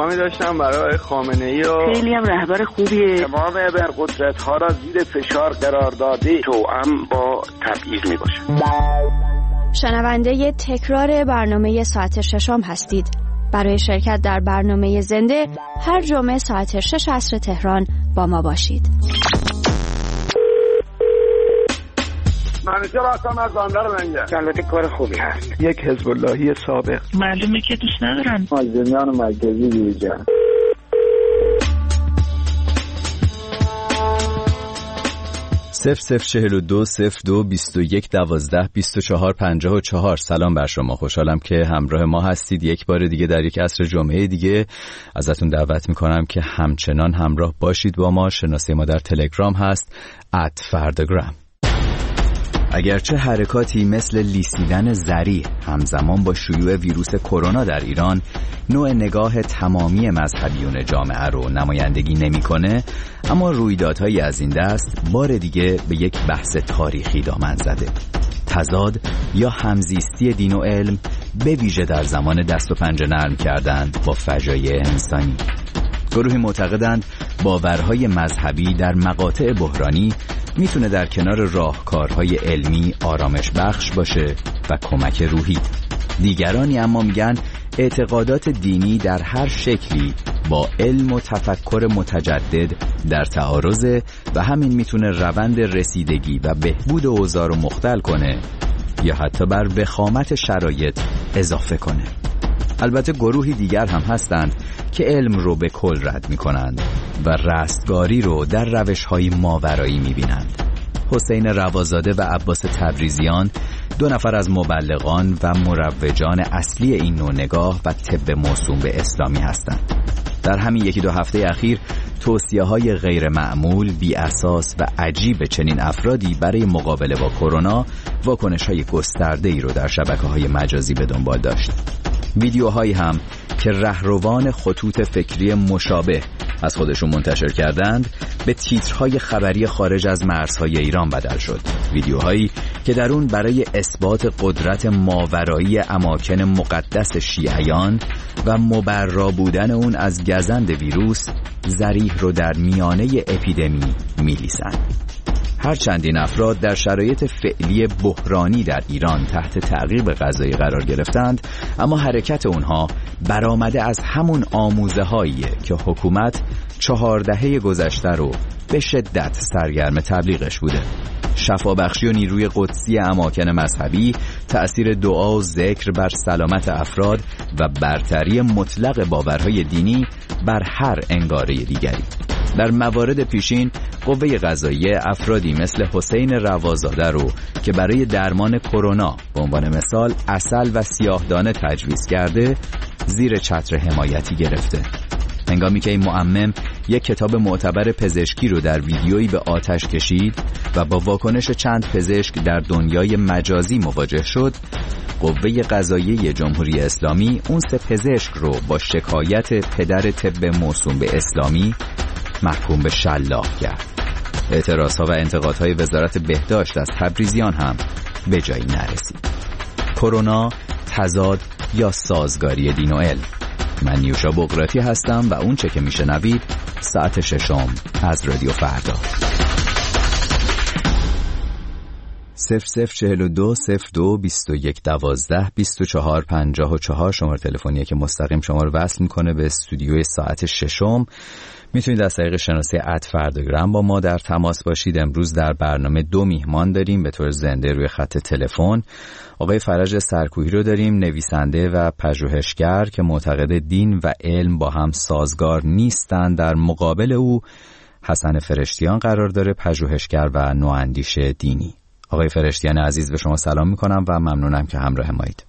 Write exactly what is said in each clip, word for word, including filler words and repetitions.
احترامی داشتم برای خامنه‌ای و خیلی هم رهبر خوبیه. تمام ابرقدرت‌ها را زیر فشار قرار داده توأم با تبعیض میباشه. شنونده تکرار برنامه ساعت ششم هستید. برای شرکت در برنامه زنده هر جمعه ساعت شش عصر تهران با ما باشید. منیجر هستم از بندر منگه. البته کار خوبی هست. یک حزب اللهی سابق. معلومه که دوست ندارن. مازنیان مرکزی دیجا. صفر صفر چهل و دو صفر دو بیست و یک دوازده بیست و چهار پنجاه و چهار. سلام بر شما، خوشحالم که همراه ما هستید. یک بار دیگه در یک عصر جمعه دیگه ازتون دعوت میکنم که همچنان همراه باشید با ما. شناسه ما در تلگرام هست ات فرداگرام. اگرچه حرکاتی مثل لیسیدن ذریع همزمان با شیوع ویروس کرونا در ایران نوع نگاه تمامی مذهبیون جامعه رو نمایندگی نمی‌کنه، اما رویدادهایی از این دست بار دیگه به یک بحث تاریخی دامن زده. تضاد یا همزیستی دین و علم، به ویژه در زمان دست و پنجه نرم کردن با فجایع انسانی. گروهی معتقدند باورهای مذهبی در مقاطع بحرانی میتونه در کنار راهکارهای علمی آرامش بخش باشه و کمک روحی. دیگرانی اما میگن اعتقادات دینی در هر شکلی با علم و تفکر متجدد در تعارضه و همین میتونه روند رسیدگی و بهبود اوضاع رو مختل کنه یا حتی بر وخامت شرایط اضافه کنه. البته گروهی دیگر هم هستند که علم رو به کل رد میکنند و رستگاری رو در روش‌های ماورایی میبینند. حسین روازاده و عباس تبریزیان دو نفر از مبلغان و مروجان اصلی این نوع نگاه و طب موسوم به اسلامی هستند. در همین یکی دو هفته اخیر توصیه‌های غیر معمول، بی اساس و عجیب چنین افرادی برای مقابله با کرونا واکنش‌های گسترده‌ای رو در شبکه‌های مجازی به دنبال داشت. ویدیوهایی هم که رهروان خطوط فکری مشابه از خودشون منتشر کردند به تیترهای خبری خارج از مرزهای ایران بدل شد. ویدیوهایی که در اون برای اثبات قدرت ماورایی اماکن مقدس شیعیان و مبرا بودن اون از گزند ویروس ذریح رو در میانه اپیدمی میلیسند. هرچند این افراد در شرایط فعلی بحرانی در ایران تحت تعقیب قضایی قرار گرفتند، اما حرکت اونها برآمده از همون آموزه هاییه که حکومت چهار دهه گذشته رو به شدت سرگرم تبلیغش بوده. شفابخشی و نیروی قدسی اماکن مذهبی، تأثیر دعا و ذکر بر سلامت افراد و برتری مطلق باورهای دینی بر هر انگاره دیگری. در موارد پیشین قوه قضاییه افرادی مثل حسین روازاده رو که برای درمان کرونا به عنوان مثال عسل و سیاهدانه تجویز کرده زیر چتر حمایتی گرفته. هنگامی که این معمم یک کتاب معتبر پزشکی رو در ویدیویی به آتش کشید و با واکنش چند پزشک در دنیای مجازی مواجه شد، قوه قضاییه جمهوری اسلامی اون سه پزشک رو با شکایت پدر طب موسوم به اسلامی محکوم به شلاق کرد. اعتراضها و انتقادهای وزارت بهداشت از تبریزیان هم به جایی نرسید. کرونا، تضاد یا سازگاری دین و علم. من نیوشا بقراتی هستم و اون چه که میشنوید ساعت ششم از رادیو فردا. صفر صفر چهل و دو صفر دو بیست و یک دوازده بیست و چهار پنجاه و چهار شماره تلفنیه که مستقیم شما رو وصل میکنه به استودیوی ساعت ششم. میتونید از طریق شناسه ات فرداگرام با ما در تماس باشید. امروز در برنامه دو میهمان داریم به طور زنده روی خط تلفن. آقای فرج سرکوهی رو داریم، نویسنده و پژوهشگر که معتقد دین و علم با هم سازگار نیستند. در مقابل او حسن فرشتیان قرار داره، پژوهشگر و نواندیش دینی. آقای فرشتیان عزیز به شما سلام میکنم و ممنونم که همراه مایید.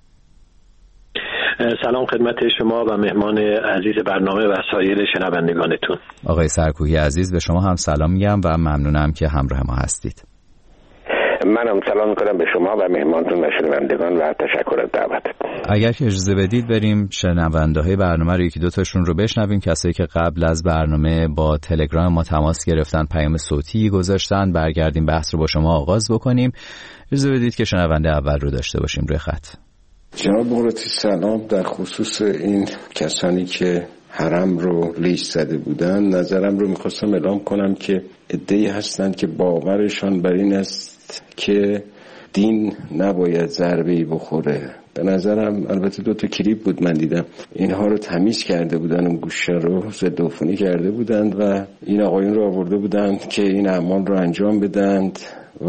سلام خدمت شما و مهمان عزیز برنامه و سایر شنوندگانتون. آقای سرکوهی عزیز به شما هم سلام میگم و ممنونم که همراه ما هستید. منم سلام میکنم به شما و مهمانتون و شنوندگان و تشکر از دعوتتون. اگر که اجازه بدید بریم شنونده های برنامه رو یکی دو تاشون رو بشنویم. کسایی که قبل از برنامه با تلگرام ما تماس گرفتن، پیام صوتی گذاشتن، برگردیم بحث رو با شما آغاز بکنیم. اجازه بدید که شنونده اول رو داشته باشیم روی خط. جناب بقراتی سلام. در خصوص این کسانی که حرم رو لیست زده بودن، نظرم رو میخواستم اعلام کنم که عده‌ای هستن که باورشان بر این است که دین نباید ضربه‌ای بخوره. به نظرم البته دو تا کلیپ بود من دیدم، اینها رو تمیز کرده بودن، اون گوشه رو ضد عفونی کرده بودند و این آقایون رو آورده بودند که این اعمال رو انجام بدند و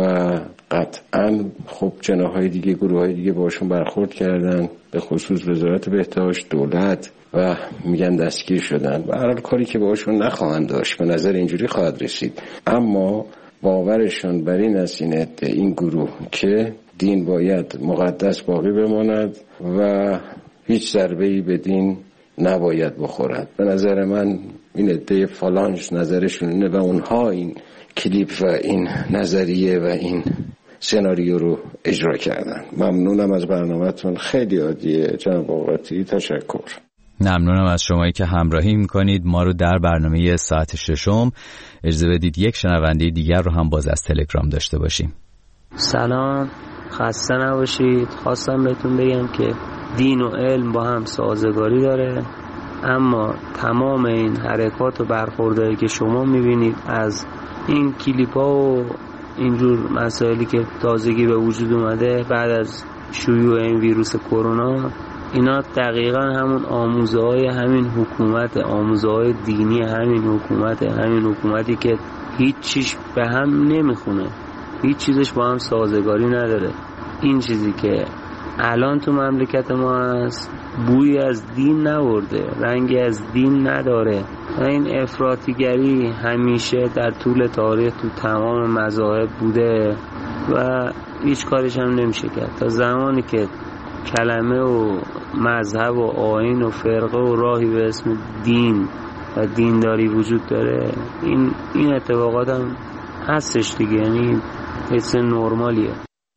قطعاً خب جناح‌های دیگه، گروه‌های دیگه باشون برخورد کردن، به خصوص وزارت بهداشت، دولت، و میگن دستگیر شدن و هر کاری که باشون نخواهند داشت، به نظر اینجوری خواهد رسید. اما باورشون بر این است، این عده، این گروه، که دین باید مقدس باقی بماند و هیچ ضربه‌ای به دین نباید بخورد. به نظر من این عده فالانج نظرشون اینه و اونها این کلیپ و این نظریه و این سناریو رو اجرا کردن. ممنونم از برنامه‌تون، خیلی عالیه جناب آقاتی، تشکر. ممنونم از شمایی که همراهی میکنید ما رو در برنامه ساعت ششم. اجازه بدید یک شنونده دیگر رو هم باز از تلگرام داشته باشیم. سلام، خسته نباشید. خواستم بهتون بگم که دین و علم با هم سازگاری داره، اما تمام این حرکات و برخوردهایی که شما میبینید از این کلیپ ها و اینجور مسائلی که تازگی به وجود اومده بعد از شیوع این ویروس کرونا، اینا دقیقا همون آموزه های همین حکومت، آموزه های دینی همین حکومت، همین حکومتی که هیچ چیز به هم نمیخونه، هیچ چیزش با هم سازگاری نداره. این چیزی که الان تو مملکت ما هست بوی از دین نورده، رنگی از دین نداره و این افراطیگری همیشه در طول تاریخ تو تمام مذاهب بوده و هیچ کارش هم نمیشه کرد. تا زمانی که کلمه و مذهب و آیین و فرقه و راهی به اسم دین و دینداری وجود داره، این این اتفاقات هم هستش دیگه، یعنی حس نرمالیه.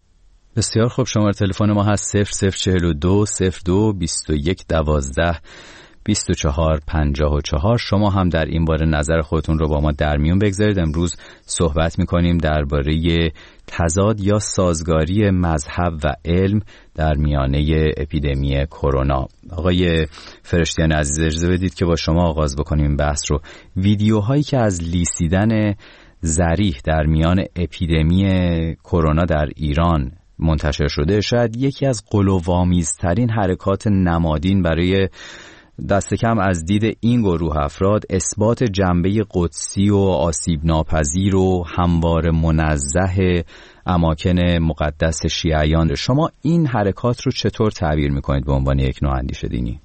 بسیار خوب، شماره تلفن ما هست صفر صفر چهل و دو صفر دو بیست و یک دوازده بیست و چهار پنجاه و چهار. شما هم در این باره نظر خودتون رو با ما در میون بگذارید. امروز صحبت میکنیم درباره تضاد یا سازگاری مذهب و علم در میانه اپیدمی کرونا. آقای فرشتیان عزیز، اجازه بدید که با شما آغاز بکنیم بحث رو. ویدیوهایی که از لیسیدن ذریح در میان اپیدمی کرونا در ایران منتشر شده شاید یکی از غلوآمیزترین حرکات نمادین برای دست کم از دید این گروه افراد اثبات جنبه قدسی و آسیب ناپذیر و هموار منزه اماکن مقدس شیعیان. شما این حرکات رو چطور تعبیر میکنید به عنوان یک نوع اندیشه دینی؟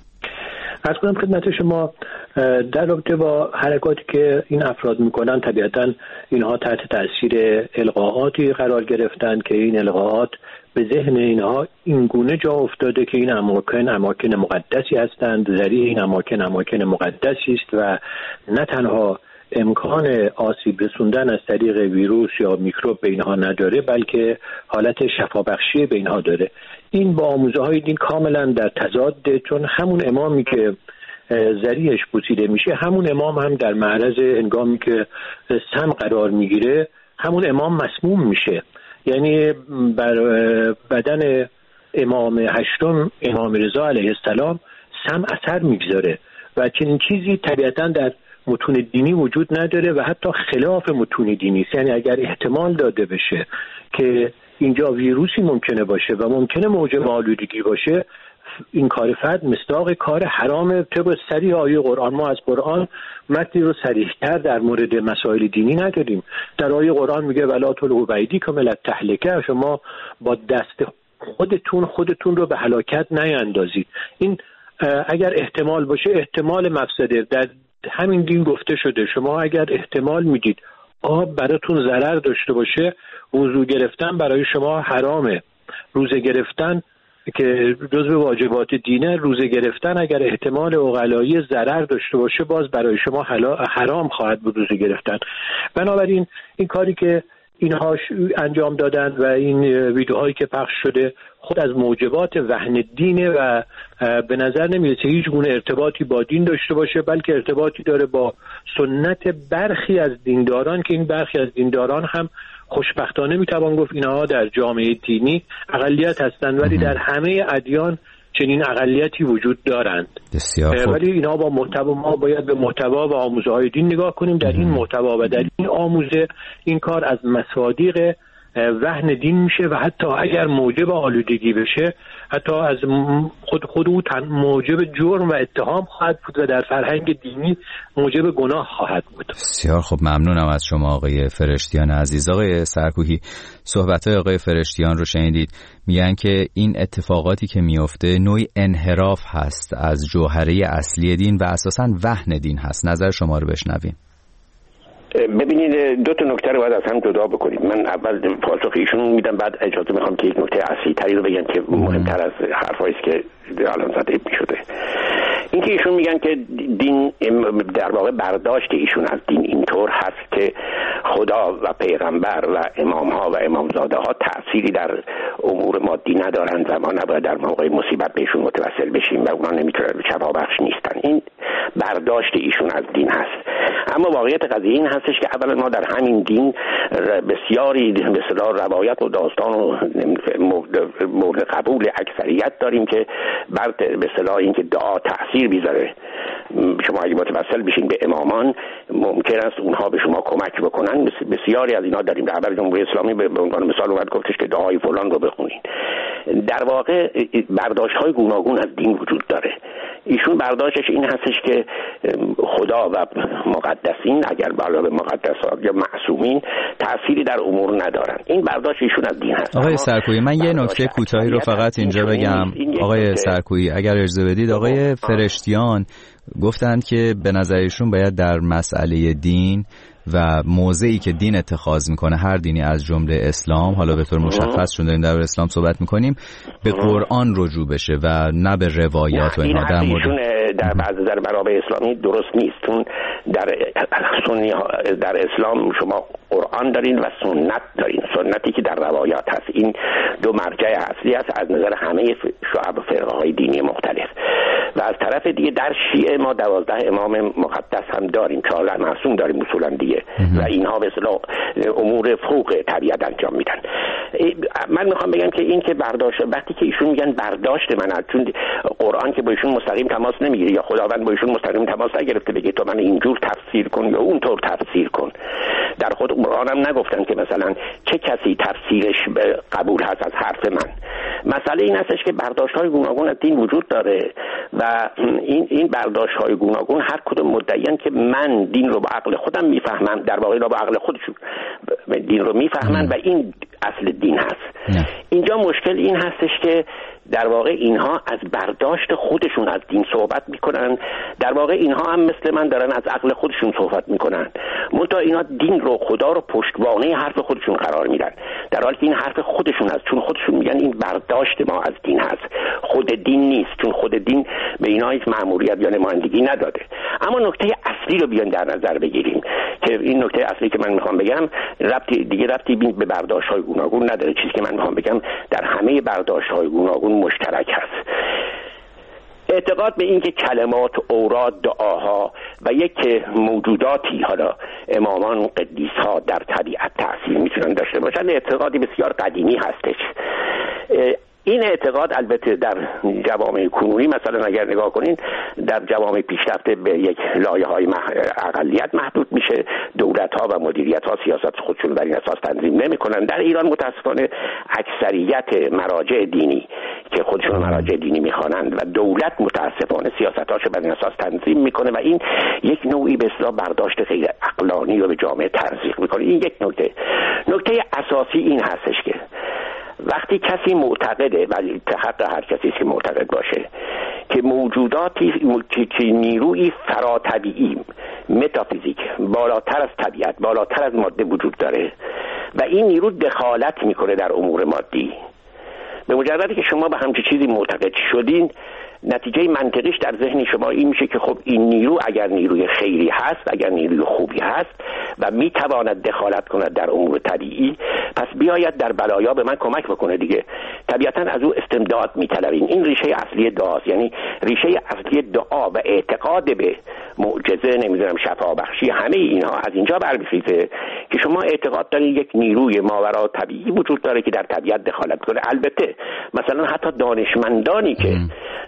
عرض کنم خدمت شما در رابطه با حرکاتی که این افراد میکنن، طبیعتا اینها تحت تاثیر القاءاتی قرار گرفتن که این القاءات به ذهن اینها اینگونه جا افتاده که این اماکن اماکن مقدسی هستند، ذریع این اماکن اماکن مقدسی است و نه تنها امکان آسیب رسوندن از طریق ویروس یا میکروب به اینها نداره، بلکه حالت شفابخشی به اینها داره. این با آموزه های دین کاملا در تضاده، چون همون امامی که ذریعش پوسیده میشه، همون امام هم در معرض هنگامی که سم قرار میگیره همون امام مسموم میشه. یعنی بر بدن امام هشتم امام رضا علیه السلام سم اثر میگذاره و چنین چیزی طبیعتا در متون دینی وجود نداره و حتی خلاف متون دینی است. یعنی اگر احتمال داده بشه که اینجا ویروسی ممکنه باشه و ممکنه موجب آلودگی باشه، این کار فرد مصداق کار حرام طبق صریح آیه قرآن. ما از قرآن متنی رو صریح‌تر در مورد مسائل دینی نداریم. در آیه قرآن میگه ولا تلقوا بایدیکم الی التهلکه، شما با دست خودتون خودتون رو به هلاکت نیندازید. این اگر احتمال باشه، احتمال مفسده در همین دین گفته شده. شما اگر احتمال میدید آب براتون ضرر داشته باشه، وضو گرفتن برای شما حرامه. روزه گرفتن که جزو واجبات دینه، روزه گرفتن اگر احتمال عقلایی ضرر داشته باشه باز برای شما حرام خواهد بود روزه گرفتن. بنابراین این کاری که اینها انجام دادن و این ویدیوهایی که پخش شده خود از موجبات وهن دینه و به نظر نمیرسه هیچ گونه ارتباطی با دین داشته باشه، بلکه ارتباطی داره با سنت برخی از دینداران که این برخی از دینداران هم خوشبختانه میتوان گفت اینها در جامعه دینی اقلیت هستند، ولی در همه ادیان چنین اقلیتی وجود دارند. ولی اینا با محتوا، ما باید به محتوا و آموزه های دین نگاه کنیم. در این محتوا و در این آموزه این کار از مصادیق وهن دین میشه و حتی اگر موجب آلودگی بشه، حتی از خود خود او موجب جرم و اتهام خواهد بود و در فرهنگ دینی موجب گناه خواهد بود. بسیار خب، ممنونم از شما آقای فرشتیان عزیز. آقای سرکوهی، صحبت‌های آقای فرشتیان رو شنیدید. میگن که این اتفاقاتی که میفته نوعی انحراف هست از جوهره اصلی دین و اساساً وهن دین هست. نظر شما رو بشنویم. ببینید، دو تا نکته رو باید از هم جدا بکنید. من اول پاسخ ایشون میدم، بعد اجازه میخوام که یک نکته اصلی تری رو بگم که مهمتر از حرفایی است که الان زده میشده. این که ایشون میگن که دین، در واقع برداشت ایشون از دین اینطور هست که خدا و پیغمبر و امام ها و امامزاده ها تأثیری در امور مادی ندارن و ما نباید در موقع مصیبت بهشون متوسل بشیم و اونا نمیتونن شفابخش نیستن. این برداشت ایشون از دین هست. اما واقعیت قضیه این هستش که اولا ما در همین دین بسیاری به اصطلاح روایت و داستان و مورد قبول اکثریت داریم که بر به اصطلاح این که دعا تأثیر بیذاره. شما اگه متوسل بشین به امامان ممکن است اونها به شما کمک بکنن. بسیاری از اینا داریم. رهبر جمهوری اسلامی به عنوان مثال اومد گفتش که دعای فلان رو بخونین. در واقع برداشت‌های گوناگون از دین وجود داره. ایشون برداشتش این هستش که خدا و مقدسین، اگر بالا به مقدسات یا معصومین، تأثیری در امور ندارن. این برداشت ایشون از دین هست. آقای سرکویی، من یه نکته کوتاهی رو فقط اینجا بگم. آقای سرکویی، اگر اجازه بدید، آقای فرشتیان گفتند که به نظر ایشون باید در مسئله دین و موضعی که دین اتخاذ میکنه، هر دینی از جمله اسلام، حالا به طور مشخص چون داریم در اسلام صحبت میکنیم، به قرآن رجوع بشه و نه به روایات و اینها. در مورد در بعض نظر منابع اسلامی درست نیست، چون در سنی در اسلام شما قرآن دارین و سنت دارین. سنتی که در روایات هست. این دو مرجع اصلی است از نظر همه شعب و فرقه های دینی مختلف. و از طرف دیگه در شیعه ما دوازده امام مقدس هم داریم، چهارده معصوم داریم اصولا دیگه و اینها به اصطلاح امور فوق طبیعت انجام میدن. من میخوام بگم که این که برداشت، وقتی که ایشون میگن برداشت من، چون قرآن که با ایشون مستقیم تماس نمیگیره یا خداوند با ایشون مستقیم تماس نگرفته بگه تو من اینجور تفسیر کن یا اونطور تفسیر کن. در خود قرآن هم نگفتن که مثلا چه کسی تفسیرش قبول هست از حرف من. مسئله این هستش که برداشت‌های گوناگون از دین وجود داره و این این برداشت‌های گوناگون هر کدوم مدعیان که من دین رو با عقل خودم میفهمم، در واقع با عقل خودشون دین رو میفهمن و این اصل دین هست. نه. اینجا مشکل این هستش که در واقع اینها از برداشت خودشون از دین صحبت میکنن. در واقع اینها هم مثل من دارن از عقل خودشون صحبت میکنن، منتها اینا دین رو، خدا رو پشتوانه حرف خودشون قرار میدن، در حالی که این حرف خودشون هست، چون خودشون میگن این برداشت ما از دین هست، خود دین نیست، چون خود دین به اینا هیچ مأموریت یا نمایندگی نداده. اما نکته اصلی رو بیان در نظر بگیریم که این نکته اصلی که من میخوام بگم ربطی دیگه ربطی به برداشت‌های گوناگون نداره. چیزی که من میخوام بگم در همه برداشت‌های گوناگون مشترک هست. اعتقاد به این که کلمات، اوراد، دعاها و یک موجوداتی، حالا امامان، قدیس‌ها، در طبیعت تأثیر میتونن داشته باشن اعتقادی بسیار قدیمی هستش. این اعتقاد البته در جوامع کنونی مثلا اگر نگاه کنین در جوامع پیشرفته به یک لایه‌های مح... اقلیت محدود میشه. دولت‌ها و مدیریت‌ها سیاست خودشون بر این اساس تنظیم نمی‌کنن. در ایران متأسفانه اکثریت مراجع دینی که خودشون مراجع دینی می‌خوانند و دولت متأسفانه سیاستاشو بر این اساس تنظیم می‌کنه و این یک نوعی به اصطلاح برداشت غیر عقلانی رو به جامعه تزریق می‌کنه. این یک نکته. نکته اساسی این هستش که وقتی کسی معتقده، ولی حق هر کسی که معتقد باشه، که موجوداتی که نیروی فراتبیعی، متافیزیک، بالاتر از طبیعت، بالاتر از ماده وجود داره و این نیرو دخالت میکنه در امور مادی، به مجردی که شما به همچین چیزی معتقد شدین، نتیجه منطقیش در ذهن شما این میشه که خب این نیرو اگر نیروی خیری هست، اگر نیروی خوبی هست و میتواند دخالت کند در امور طبیعی، پس بیاید در بلایا به من کمک بکنه دیگه. طبیعتا از او استمداد میطلبین. این ریشه اصلی دعاست، یعنی ریشه اصلی دعا و اعتقاد به معجزه، نمیدونم شفا بخشی، همه اینها از اینجا برمیخیزه که شما اعتقاد دارید یک نیروی ماورا طبیعی وجود داره که در طبیعت دخالت کنه. البته مثلا حتی دانشمندانی که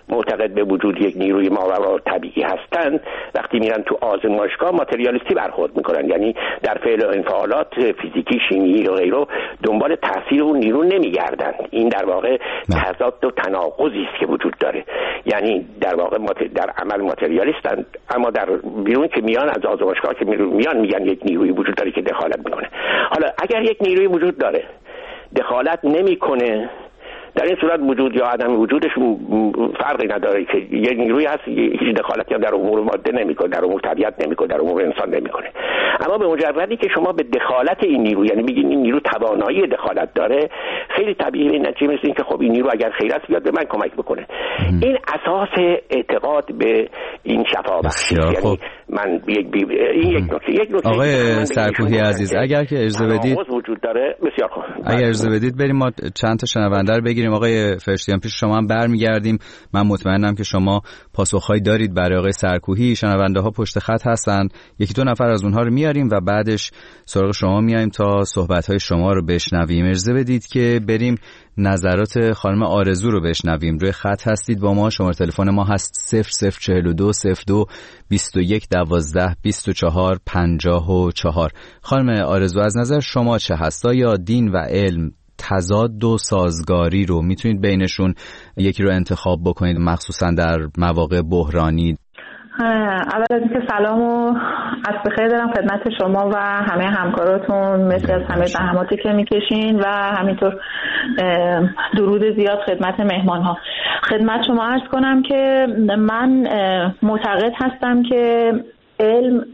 معتقد به وجود یک نیروی ماورا طبیعی هستند وقتی میرن تو آزمایشگاه ماتریالیستی برخورد میکنن، یعنی در فعل و انفعالات فیزیکی، شیمیایی و غیره دنبال تاثیر اون نیرو نمیگردن. این در واقع تضاد و تناقضی است که وجود داره، یعنی در واقع در عمل ماتریالیستن اما در بیرون که میان از آزمایشگاه که میان میگن یک نیروی وجود داره که دخالت میکنه. حالا اگر یک نیروی وجود داره دخالت نمیکنه، در این صورت وجود یا عدم وجودش فرقی نداره که یه نیروی هست هیچ دخالتی هم در امور ماده نمیکنه، در امور طبیعت نمیکنه، در امور انسان نمیکنه. اما به مجردی که شما به دخالت این نیرو، یعنی میگین این نیرو توانایی دخالت داره، خیلی طبیعی این نتیجه مثل این که خب این نیرو اگر خیر است بیاد به من کمک بکنه. ام. این اساس اعتقاد به این شفابخشی، یعنی خب. من یک بی... این یک نکته یک نکته آقای سرکوهی عزیز اگر که اجازه بدید وجود داره بسیار خوب، اگر اجازه بدید بریم ما چند تا شنونده رو بگیریم. آقای فرشتیان پیش شما هم برمیگردیم. من مطمئنم که شما پاسخهایی دارید برای آقای سرکوهی. شنونده ها پشت خط هستن، یکی دو نفر از اونها رو میاریم و بعدش سراغ شما میایم تا صحبت های شما رو بشنویم. اجازه بدید که بریم نظرات خانم آرزو رو بشنویم. روی خط هستید با ما، شماره تلفن ما هست صفر صفر چهل و دو صفر دو بیست و یک دوازده بیست و چهار پنجاه و چهار. خانم آرزو از نظر شما چه هست؟ یا دین و علم تضاد و سازگاری رو میتونید بینشون یکی رو انتخاب بکنید، مخصوصا در مواقع بحرانی؟ اول از اینکه سلام و عصر بخیر دارم خدمت شما و همه همکاراتون، مثل از همه زحماتی که میکشین و همینطور درود زیاد خدمت مهمان ها. خدمت شما عرض کنم که من معتقد هستم که علم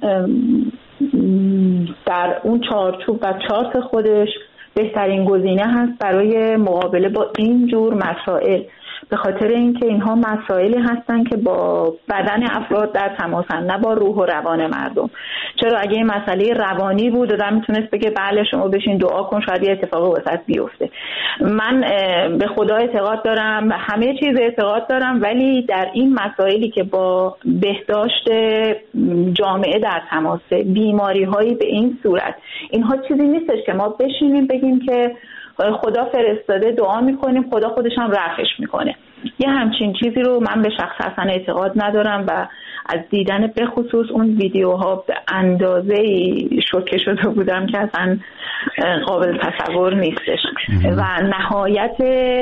در اون چارچوب و چارت خودش بهترین گزینه هست برای مقابله با این جور مسائل، به خاطر اینکه اینها مسائلی هستن که با بدن افراد در تماسن، نه با روح و روان مردم. چرا اگه این مسئله روانی بود آدم میتونست بگه بله شما بشین دعا کن شاید یه اتفاق واسط بیفته. من به خدا اعتقاد دارم، به همه چیز اعتقاد دارم، ولی در این مسائلی که با بهداشت جامعه در تماسه، بیماری هایی به این صورت، اینها چیزی نیستش که ما بشینیم بگیم که خدا فرستاده دعا میکنیم خدا خودش هم رفعش میکنه. یه همچین چیزی رو من به شخص اصلا اعتقاد ندارم و از دیدن به خصوص اون ویدیوها به اندازه شوکه شده بودم که اصلا قابل تصور نیستش و نهایت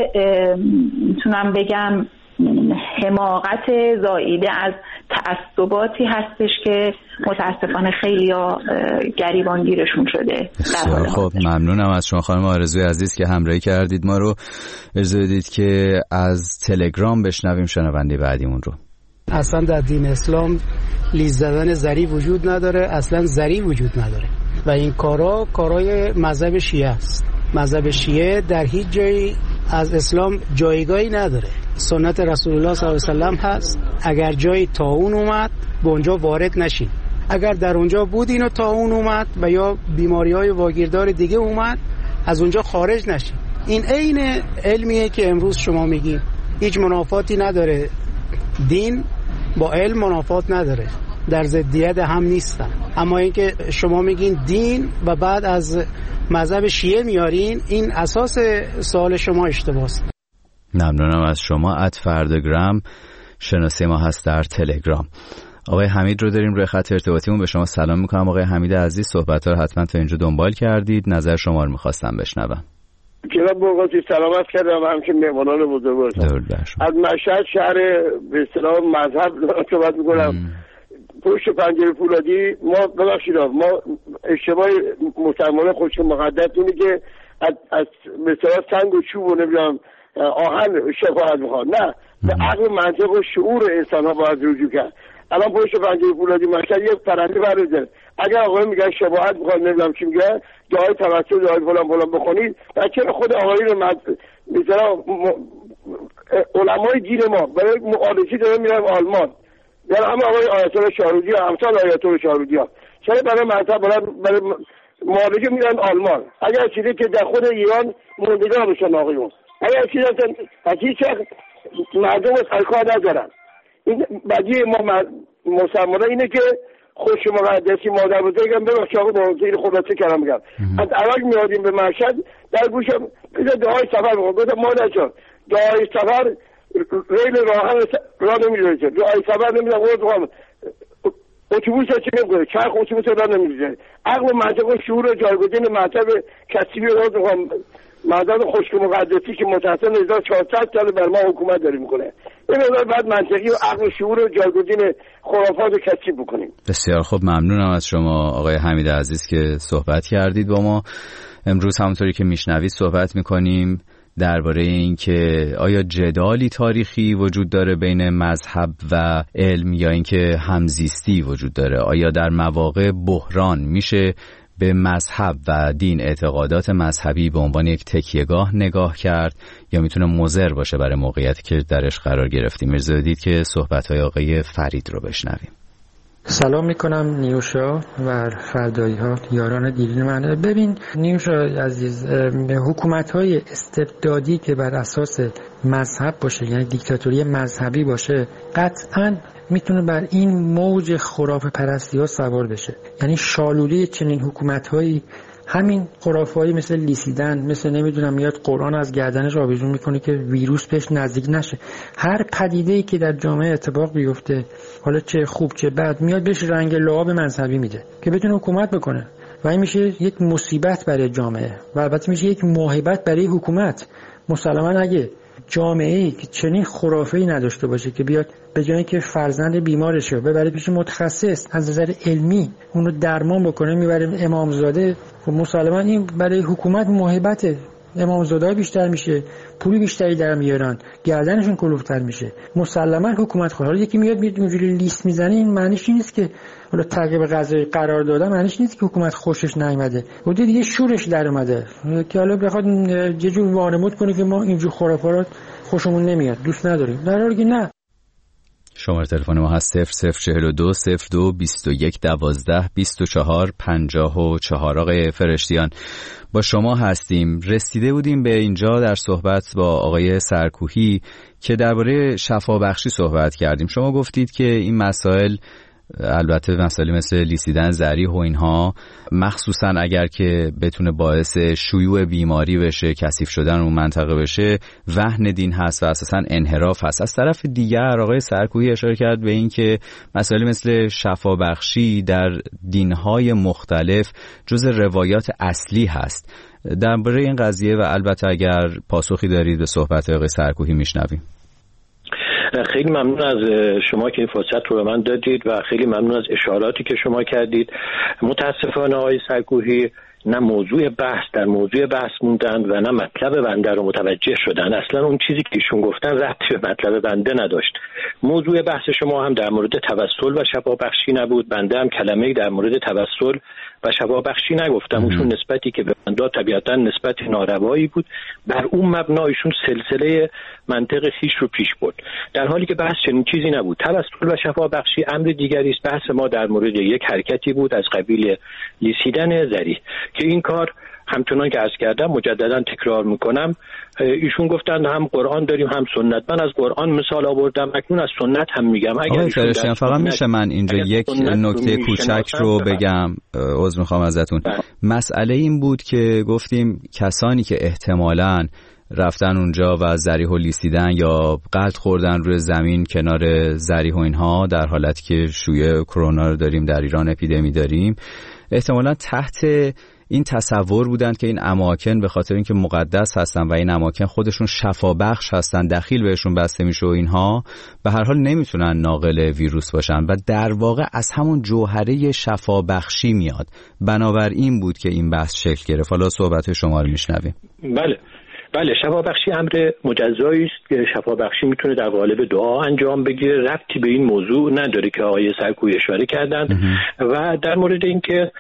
میتونم بگم حماقت زاییده از تعصباتی هستش که متاسفانه خیلی‌ها گریبانگیرشون شده. بسیار خب، ممنونم از شما خانم آرزوی عزیز که همراهی کردید ما رو. اجازه بدید که از تلگرام بشنویم شنونده بعدیمون رو. اصلا در دین اسلام لیز زدن زری وجود نداره، اصلا زری وجود نداره و این کارا کارای مذهب شیعه است. مذهب شیعه در هیچ جایی از اسلام جایگاهی نداره. سنت رسول الله صلی الله علیه و سلم هست اگر جایی طاعون اومد به اونجا وارد نشین. اگر در اونجا بود اینو طاعون اومد و یا بیماری‌های واگیردار دیگه اومد از اونجا خارج نشین. این عین علمیه که امروز شما میگین، هیچ منافاتی نداره. دین با علم منافات نداره، در ضدیت هم نیستن. اما اینکه شما میگین دین و بعد از مذهب شیعه میارین، این اساس سوال شما اشتباهه. ممنونم از شما. ات فردگرام شناسی ما هست در تلگرام. آقای حمید رو داریم روی خط ارتباطیمون. به شما سلام میکنم آقای حمید عزیز. صحبت‌ها رو حتما تا اینجا دنبال کردید، نظر شما رو میخواستم بشنوم. جناب بوقاتی سلامت کردم، همچنین مهمانان بزرگوار. از مشهد شهر به اصطلاح مذهب صحبت میکنم. پشت پنجره فولادی ما ببخشید ما اشتباه مسلمان خودش مقدس اینه که از از به اصطلاح سنگ و چوب و نمیدونم آهن شفاعت میخواد. نه، به عقل منطق و شعور انسان ها باید رجوع کرد. الان پشت پنجره فولادی مشهد یک پرنده برده، اگر آقای میگن شفاعت میخواد نمیدونم چی میگه دعای توسل دعای فلان فلان بخونید، چرا خود آقایون مثلا علمای دین ما برای معالجه داره میرن آلمان، در همه آقای آیت الله شاهرودی ها همسال آیت الله شاهرودی ها چرا برای مذهب برای, برای معالجه میرن آلمان؟ اگر چیزی که در خود ایران موندگار بشن آقایون، اگر چیزی از هیچ مردم سرکار ندارن. این بدیه ما مسلمان اینه که خوش مقدسی مادر بزرگم ببخش آقا با این خلاصه کردم میگم از عراق میادیم به مشهد در گوشم بذار دعای سفر بخون، گفتم مادر جان دعای سفر ریل راهن راه نمیره که راه سبر نمیدن قرد اتوبوس چی نمیکنه چرخ اتوبوس راه نمیره. عقل و منطق و شعور و جایگزین مطلب کسیبی راز میخوام مدد خشک مقدسی که متأسفانه هزار و چهارصد سال بر ما حکومت داری میکنه. این مقدار بعد منطقی و عقل و شعور و جایگزین خرافات رو کثیف بکنیم. بسیار خوب، ممنونم از شما آقای حمید عزیز که صحبت کردید با ما. امروز همونطوری که میشنوید صحبت میکنیم درباره این که آیا جدالی تاریخی وجود داره بین مذهب و علم یا اینکه همزیستی وجود داره. آیا در مواقع بحران میشه به مذهب و دین، اعتقادات مذهبی به عنوان یک تکیهگاه نگاه کرد یا میتونه مضر باشه برای موقعیتی که درش قرار گرفتیم؟ اجازه بدید که صحبت‌های آقای فرید رو بشنویم. سلام میکنم نیوشا و فردایی ها یاران دیرین من. ببین نیوشا عزیز، حکومت های استبدادی که بر اساس مذهب باشه، یعنی دیکتاتوری مذهبی باشه، قطعاً میتونه بر این موج خرافه پرستی ها سوار بشه. یعنی شالوده چنین حکومت هایی همین خرافه‌ای مثل لیسیدن، مثل نمیدونم میاد قرآن از گردنش آویزون میکنه که ویروس بهش نزدیک نشه. هر پدیده‌ای که در جامعه اتفاق بیفته، حالا چه خوب چه بد، میاد بهش رنگ لعاب مذهبی میده که بتونه حکومت بکنه و این میشه یک مصیبت برای جامعه و البته میشه یک موهبت برای حکومت. مسلماً اگه جامعه‌ای که چنین خرافه‌ای نداشته باشه که بیاد به جای که فرزند بیمارش رو ببره پیش متخصص از نظر علمی اونو درمان بکنه میبره امامزاده، و مسلماً این برای حکومت موهبته. امامزاده بیشتر میشه، پولی بیشتری در میارن، گردنشون کلوفتر میشه. مسلماً حکومت خود. حالا یکی میاد میاد اونجوری لیست میزنه، این معنیش نیست که حالا تعقیب قضایی قرار داده، معنیش نیست که حکومت خوشش نیامده. اون دیگه شورش در اومده که حالا بخواد یه جور وانمود کنه که ما اینجور خرافات خوشمون نمیاد، دوست نداریم، در حالی که نه. شماره تلفن ما هست صفر صفر چهل و دو صفر دو بیست و یک دوازده بیست و چهار پنجاه و چهار. آقای فرشتیان، با شما هستیم. رسیده بودیم به اینجا در صحبت با آقای سرکوهی که درباره شفابخشی صحبت کردیم. شما گفتید که این مسائل، البته مسائل مثل لیسیدن ذریح و اینها، مخصوصا اگر که بتونه باعث شیوع بیماری بشه، کثیف شدن اون منطقه بشه، وهن دین هست و اساسا انحراف هست. از طرف دیگر آقای سرکوهی اشاره کرد به این که مسائل مثل شفابخشی در دینهای مختلف جز روایات اصلی هست. درباره این قضیه و البته اگر پاسخی دارید به صحبت آقای سرکوهی میشنویم. خیلی ممنون از شما که این فرصت رو به من دادید و خیلی ممنون از اشاراتی که شما کردید. متاسفانه آقای سرکوهی نه موضوع بحث در موضوع بحث موندن و نه مطلب بنده رو متوجه شدن. اصلا اون چیزی که ایشون گفتن ربطی به مطلب بنده نداشت. موضوع بحث شما هم در مورد توسل و شفابخشی نبود. بنده هم کلمه‌ای در مورد توسل و شفابخشی نگفتم. اون نسبتی که به بنده طبیعتا نسبت ناروایی بود، بر اون مبنا ایشون سلسله منطق خیش رو پیش برد، در حالی که بحث چنین چیزی نبود. توسل و شفابخشی امر دیگری است. بحث ما در مورد یک حرکتی بود از قبیل لیسیدن ذریح که این کار همچنان که عرض کردم مجددا تکرار میکنم، ایشون گفتن هم قرآن داریم هم سنت. من از قرآن مثال آوردم، اکنون از سنت هم میگم. اگر آقای فرشتیان فقط میشه من اینجا یک نکته کوچک رو بگم، عذر میخوام ازتون. مسئله این بود که گفتیم کسانی که احتمالاً رفتن اونجا و ذریح و لیسیدن یا قلط خوردن روی زمین کنار ذریح و اینها، در حالتی که شیوع کرونا رو داریم در ایران، اپیدمی داریم، احتمالاً تحت این تصور بودند که این اماکن به خاطر اینکه مقدس هستن و این اماکن خودشون شفابخش هستن، دخیل بهشون بسته میشه و اینها، به هر حال نمیتونن ناقل ویروس باشن و در واقع از همون جوهره شفابخشی میاد. بنابراین بود که این بحث شکل گرفت. حالا صحبت شما رو میشنویم. بله بله شفابخشی امر مجزایی است که شفابخشی میتونه در قالب دعا انجام بگیره، ربطی به این موضوع نداره که آقای سرکوهی اشاره کردن. و در مورد این که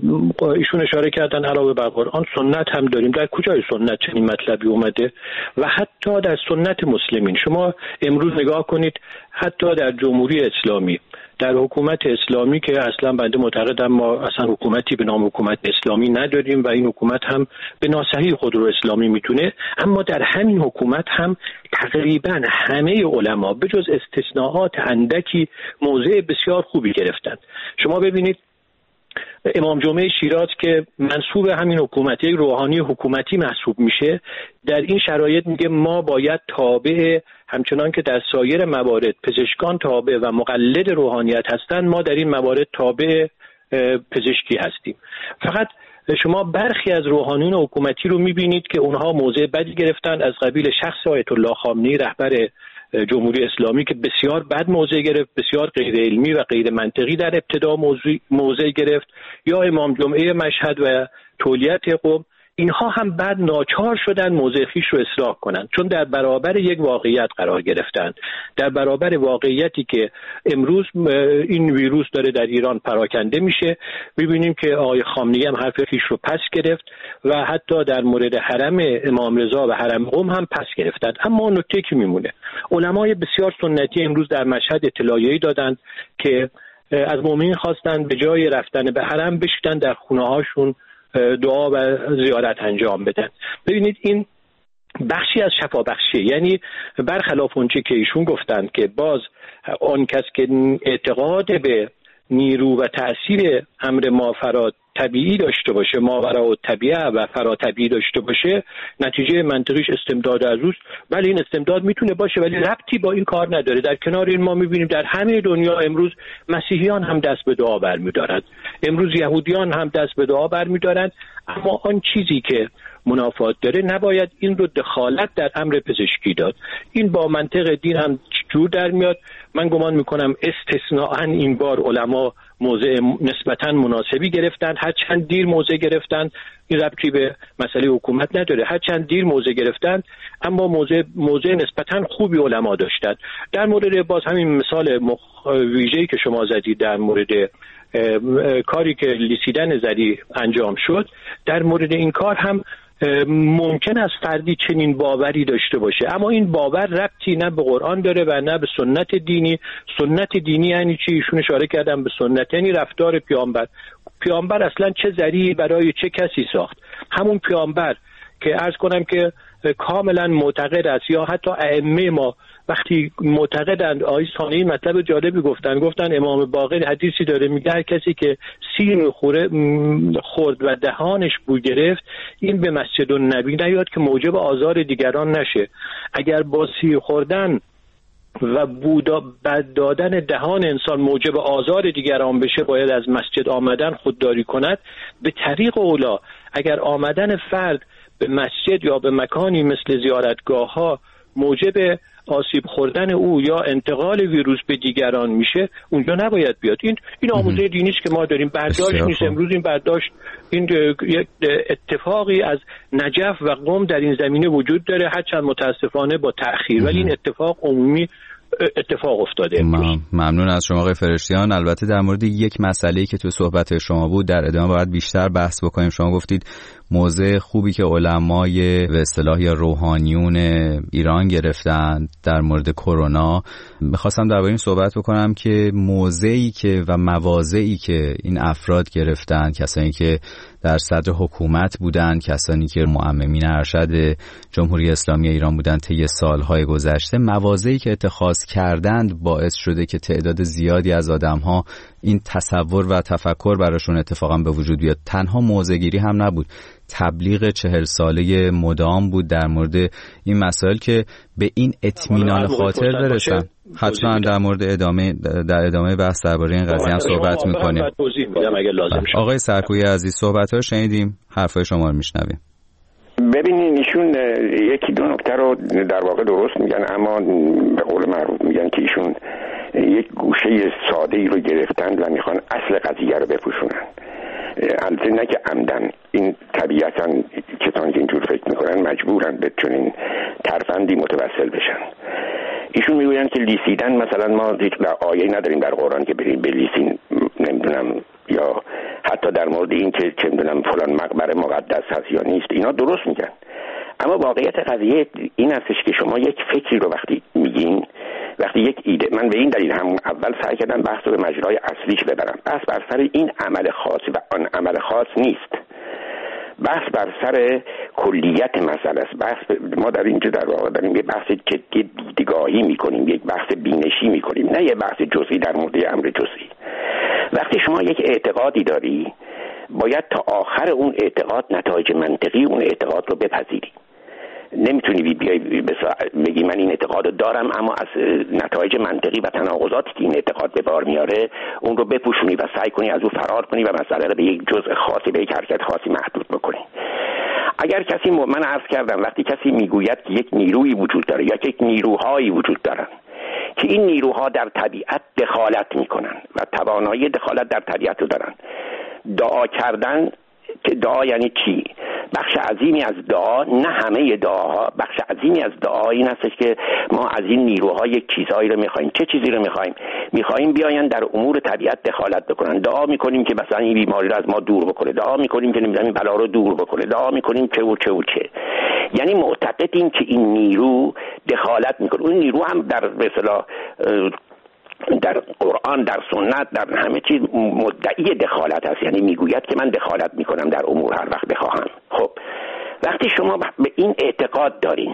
ایشون اشاره کردن علاوه بر قرآن سنت هم داریم، در کجای سنت چنین مطلبی اومده؟ و حتی در سنت مسلمین شما امروز نگاه کنید، حتی در جمهوری اسلامی، در حکومت اسلامی که اصلا بنده معتقدم ما اصلا حکومتی به نام حکومت اسلامی نداریم و این حکومت هم به ناصحیح خود رو اسلامی میتونه، اما در همین حکومت هم تقریبا همه علما به جز استثناءات اندکی موضع بسیار خوبی گرفتند. شما ببینید امام جمعه شیراز که منسوب همین حکومت، یک روحانی حکومتی محسوب میشه، در این شرایط میگه ما باید تابع، همچنان که در سایر موارد پزشکان تابع و مقلد روحانیت هستند، ما در این موارد تابع پزشکی هستیم. فقط شما برخی از روحانیون حکومتی رو میبینید که اونها موضع بدی گرفتن، از قبیل شخص آیت الله خامنه‌ای رهبر جمهوری اسلامی که بسیار بد موضع گرفت، بسیار غیر علمی و غیر منطقی در ابتدا موضع گرفت، یا امام جمعه مشهد و تولیت قم، اینها هم بعد ناچار شدن موضع خویش رو اصلاح کنند، چون در برابر یک واقعیت قرار گرفتند، در برابر واقعیتی که امروز این ویروس داره در ایران پراکنده میشه. میبینیم که آقای خامنه‌ای هم حرف خویش رو پس گرفت و حتی در مورد حرم امام رضا و حرم قم هم پس گرفتند. اما نکته که میمونه، علمای بسیار سنتی امروز در مشهد اطلاعیه‌ای دادند که از مؤمنین خواستند به جای رفتن به حرم بشینن در خونه‌هاشون دعا و زیارت انجام بدن. ببینید این بخشی از شفابخشی، یعنی برخلاف اونچه که ایشون گفتند که باز آن کس که اعتقاد به نیرو و تأثیر امر مافرا طبیعی داشته باشه، ماورا و طبیعه و فرا طبیعی داشته باشه، نتیجه منطقیش استمداد از اوست. ولی این استمداد میتونه باشه ولی ربطی با این کار نداره. در کنار این ما میبینیم در همه دنیا امروز مسیحیان هم دست به دعا برمیدارند، امروز یهودیان هم دست به دعا برمیدارند، اما آن چیزی که منافات داره نباید این رو دخالت در امر پزشکی داد. این با منطق دین هم جور در میاد. من گمان میکنم استثناءً این بار علما موضع نسبتاً مناسبی گرفتن، هر چند دیر موضع گرفتن این ربطی به مسئله حکومت نداره، هر چند دیر موضع گرفتن اما موضع موضع نسبتاً خوبی علما داشتن. در مورد باز همین مثال مخ... ویژه‌ای که شما زدید در مورد کاری که لیسیدن زری انجام شد، در مورد این کار هم ممکن است فردی چنین باوری داشته باشه، اما این باور ربطی نه به قرآن داره و نه به سنت دینی. سنت دینی یعنی چی؟ ایشون اشاره کردن به سنت، یعنی رفتار پیامبر. پیامبر اصلا چه ذریعی برای چه کسی ساخت؟ همون پیامبر که عرض کنم که کاملا معتقد است، یا حتی ائمه ما وقتی معتقدند. آیه ثانی مطلب جالبی گفتن، گفتن امام باقر حدیثی داره میگه هر کسی که سیر خوره خورد و دهانش بو گرفت این به مسجد النبی نیاد که موجب آزار دیگران نشه. اگر با سیر خوردن و بودا بد دادن دهان انسان موجب آزار دیگران بشه باید از مسجد آمدن خودداری کند. به طریق اولا اگر آمدن فرد به مسجد یا به مکانی مثل زیارتگاه ها موجب آسیب خوردن او یا انتقال ویروس به دیگران میشه، اونجا نباید بیاد. این این آموزه دینی است که ما داریم، برداشت نیست. امروز این برداشت، این یک اتفاقی از نجف و قم در این زمینه وجود داره، هرچند متاسفانه با تأخیر، ولی این اتفاق عمومی اتفاق افتاده. ممنون از شما آقای فرشتیان. البته در مورد یک مسئله‌ای که تو صحبت شما بود در ادامه باید بیشتر بحث بکنیم. شما گفتید موضع خوبی که علمای به اصطلاح یا روحانیون ایران گرفتن در مورد کرونا. می‌خواستم درباره این صحبت بکنم که موضعی که و مواضعی که این افراد گرفتن، کسانی که در صدر حکومت بودند، کسانی که معممین ارشد جمهوری اسلامی ایران بودند طی سالهای گذشته، مواضعی که اتخاذ کردند باعث شده که تعداد زیادی از آدم‌ها این تصور و تفکر براشون اتفاقا به وجود بیاد. تنها موضع‌گیری هم نبود، تبلیغ چهل ساله مدام بود در مورد این مسائل که به این اطمینان خاطر برسن. حتما در مورد ادامه در ادامه بحث درباره این قضیه هم صحبت می‌کنیم. آقای سرکویی عزیز، صحبت‌ها شنیدیم، حرفای شما رو میشنویم. ببینین ایشون یکی دو نکته رو در واقع درست میگن، اما به قول معروف میگن که ایشون یک گوشه ساده ای رو گرفتن و میخوان اصل قضیه رو بپوشونن. البته نه که عمدن، این طبیعتا کسانی که اینجور فکر میکنن مجبورن به چنین ترفندی متوسل بشن. ایشون میگوین که لیسیدن، مثلا ما هیچ آیه نداریم در قرآن که بریم بلیسین، نمیدونم، یا حتی در مورد این که چه میدونم فلان مقبره مقدس هست یا نیست، اینا درست میگن. اما واقعیت قضیه این هستش که شما یک فکری رو وقتی میگین، وقتی یک ایده، من به این دلیل هم اول سعی کردم بحث رو به مجرای اصلیش ببرم. بحث بر سر این عمل خاص و آن عمل خاص نیست، بحث بر سر کلیت مسئله است. بحث ما در اینجا در واقع داریم یه بحث جدی دیدگاهی میکنیم، یک بحث بینشی میکنیم، نه یه بحث جزئی در مورد امر جزئی. وقتی شما یک اعتقادی داری باید تا آخر اون اعتقاد نتایج منطقی اون اعتقاد رو بپذیری. نمیتونی بیای بگی من این اعتقاد رو دارم اما از نتایج منطقی و تناقضاتی که این اعتقاد به بار میاره اون رو بپوشونی و سعی کنی از اون فرار کنی و مسئله رو به یک جزء خاصی، به یک حرکت خاصی محدود بکنی. اگر کسی م... من عرض کردم وقتی کسی میگوید که یک نیرویی وجود داره یا یک نیروهایی وجود دارن که این نیروها در طبیعت دخالت میکنن و توانایی دخالت در طبیعت رو دارن، دعا کردن که دعا یعنی چی؟ بخش عظیمی از دعا، نه همه دعاها، بخش عظیمی از دعا این هستش که ما از این نیروها یک چیزهایی رو میخوایم. چه چیزی رو میخوایم؟ میخوایم بیاین در امور طبیعت دخالت بکنن. دعا میکنیم که مثلا این بیماری رو از ما دور بکنه، دعا میکنیم که نمیدونم این بلا رو دور بکنه، دعا میکنیم چه و چه و چه. یعنی معتقدیم که این نیرو دخالت میکنه. اون نیرو هم در به اصطلاح در قرآن، در سنت، در همه چیز مدعی دخالت هست، یعنی میگوید که من دخالت میکنم در امور هر وقت بخواهم. خب وقتی شما به این اعتقاد دارین،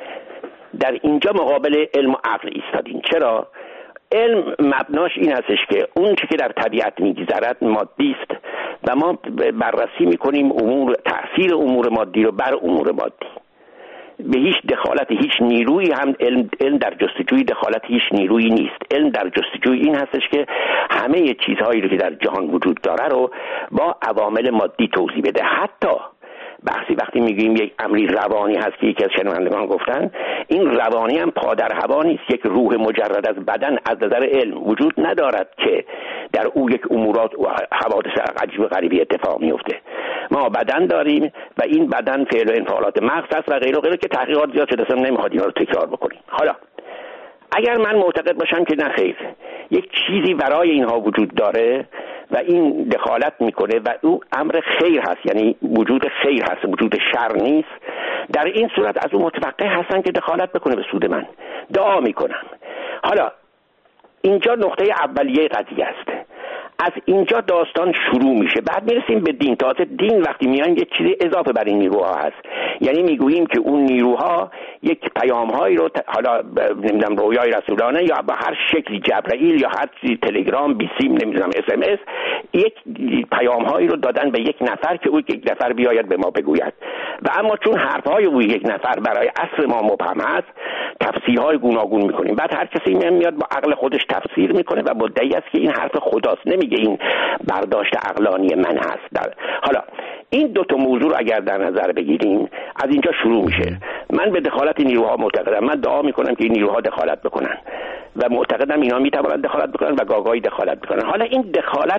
در اینجا مقابل علم و عقل ایستادین. چرا؟ علم مبناش این هستش که اون چیزی که در طبیعت میگذرد مادی است و ما بررسی میکنیم امور، تأثیر امور مادی رو بر امور مادی. به هیچ دخالت هیچ نیرویی هم علم, علم در جستجوی دخالت هیچ نیرویی نیست. علم در جستجوی این هستش که همه چیزهایی رو که در جهان وجود داره رو با عوامل مادی توضیح بده. حتی بحثی وقتی میگیم یک امری روانی هست که یکی از شنوندگان گفتن، این روانی هم پادر هوا نیست. یک روح مجرد از بدن از نظر علم وجود ندارد که در او یک امورات و حوادث عجیب و غریبی اتفاق میفته. ما بدن داریم و این بدن فعل و انفعالات مغز است و غیره و غیره که تحقیقات زیاد شده، اصلا نمیخواد اینا رو تکرار بکنیم. حالا اگر من معتقد باشم که نه خیر، یک چیزی برای اینها وجود داره و این دخالت میکنه و او امر خیر هست، یعنی وجود خیر هست، وجود شر نیست، در این صورت از اون متوقع هستن که دخالت بکنه به سود من. دعا میکنم. حالا اینجا نقطه اولیه قضیه است. از اینجا داستان شروع میشه. بعد میرسیم به دین. تازه دین وقتی میایم یک چیزی اضافه بر این نیروها هست، یعنی میگوییم که اون نیروها یک پیامهایی رو ت... حالا نمیدونم رویای رسولانه یا به هر شکلی جبرائیل یا هر چیزی تلگرام بیسیم نمیدونم اس ام اس یک پیامهایی رو دادن به یک نفر که او یک نفر بیاید به ما بگوید. و اما چون حرفهای او یک نفر برای عصر ما مبهم است، تفسیرهای گوناگون میکنیم. بعد هر کسی میاد با عقل خودش تفسیر میکنه و مدعی است که این حرف خداست، نمیگه این برداشت عقلانی من هست. در حالا این دو تا موضوع رو اگر در نظر بگیریم از اینجا شروع میشه. من به دخالت نیروها معتقدم. من دعا میکنم که این نیروها دخالت بکنن و معتقدم اینا میتوانند دخالت بکنن و گاگایی دخالت بکنن. حالا این دخالت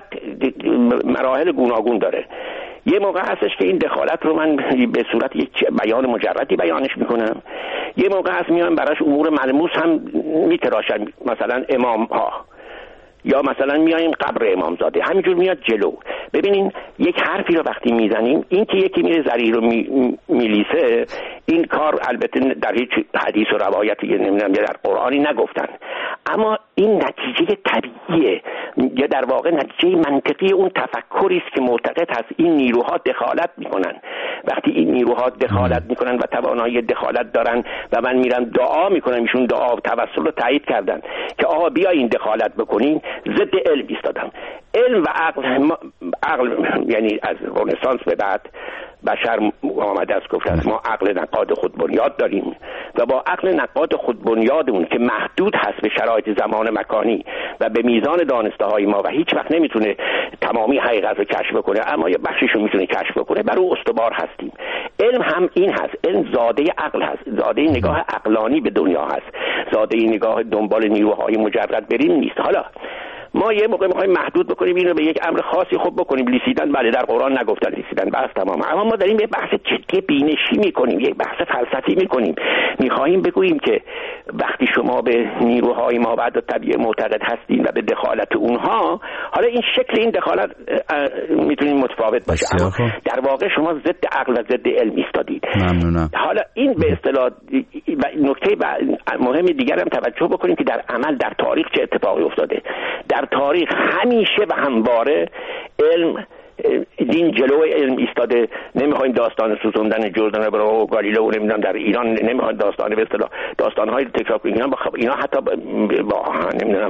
مراحل گوناگون داره. یه موقع هستش که این دخالت رو من به صورت یک بیان مجردی بیانش میکنم. یه موقع هست میام براش امور ملموس هم میتراشن، مثلا امام ها یا مثلا میایم قبر امامزاده، همینجور میاد جلو. ببینین یک حرفی رو وقتی میزنیم، این که یکی میره زری رو می، میلیسه، این کار البته در هیچ حدیث و روایتی نمیدونم یا در قرآنی نگفتن، اما این نتیجه طبیعیه یا در واقع نتیجه منطقی اون تفکری است که معتقد هست این نیروها دخالت میکنن. وقتی این نیروها دخالت میکنن و توانایی دخالت دارن و من میرم دعا میکنم، ایشون دعا و توسل رو تایید کردن که آقا بیا این دخالت بکنین، ضد علم ایستادم. علم و عقل، عقل یعنی از رنسانس به بعد بشر آمده است گفت ما عقل نقاد خود بنیاد داریم و با عقل نقاد خود بنیادمون که محدود هست به شرایط زمان مکانی و به میزان دانسته های ما و هیچ وقت نمیتونه تمامی حقیقت رو کشف بکنه اما یه بخشش رو میتونه کشف بکنه، بر او استوار هستیم. علم هم این هست، علم زاده عقل هست، زاده نگاه عقلانی به دنیا هست، زاده نگاه دنبال نیروهای مجرد بریم نیست. حالا ما یه موقع میخوایم محدود بکنیم اینو به یک امر خاصی خوب بکنیم. لیسیدن بله در قرآن نگفتن لیسیدن، بس تمام. اما ما داریم یه بحث جدی بینشی میکنیم، یک بحث فلسفی میکنیم. میخوایم بگوییم که وقتی شما به نیروهای مابعد طبیعی معتقد هستین و به دخالت اونها، حالا این شکل این دخالت میتونین متفاوت باشه اما در واقع شما ضد عقل و ضد علم ایستادید. ممنونم. حالا این به اصطلاح نکته مهم دیگر هم توجه بکنیم که در عمل در تاریخ چه اتفاقی افتاده. در تاریخ همیشه و همواره علم دین جلو علم ایستاده. نمیخوایم داستان سوزوندن جردن برو گالیلئو نمیدونم در ایران، نمیخوایم داستان به اصطلاح داستان‌های تکرار کنیم. اینا اینا حتی با نمیدونم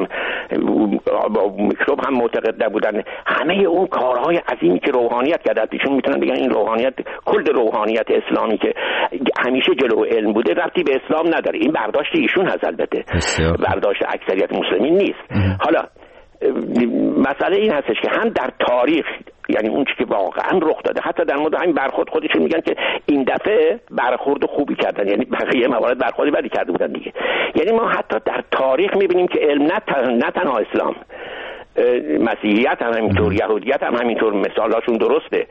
با میکروب هم معتقد نبودن. همه اون کارهای عظیمی که روحانیت کرد، ایشون میتونن بگن این روحانیت، کل روحانیت اسلامی که همیشه جلو علم بوده ربطی به اسلام نداره. این برداشت ایشون هست، البته برداشت اکثریت مسلمین نیست. حالا مسئله این هستش که هم در تاریخ، یعنی اون چیزی که واقعا رخ داده، حتی در مورد همین برخورد خودشون میگن که این دفعه برخورد خوبی کردن، یعنی بقیه موارد برخورد بدی کرده بودن دیگه. یعنی ما حتی در تاریخ میبینیم که علم نه, تن... نه تنها اسلام، مسیحیت هم همینطور، یهودیت هم همینطور، مثالاشون درسته.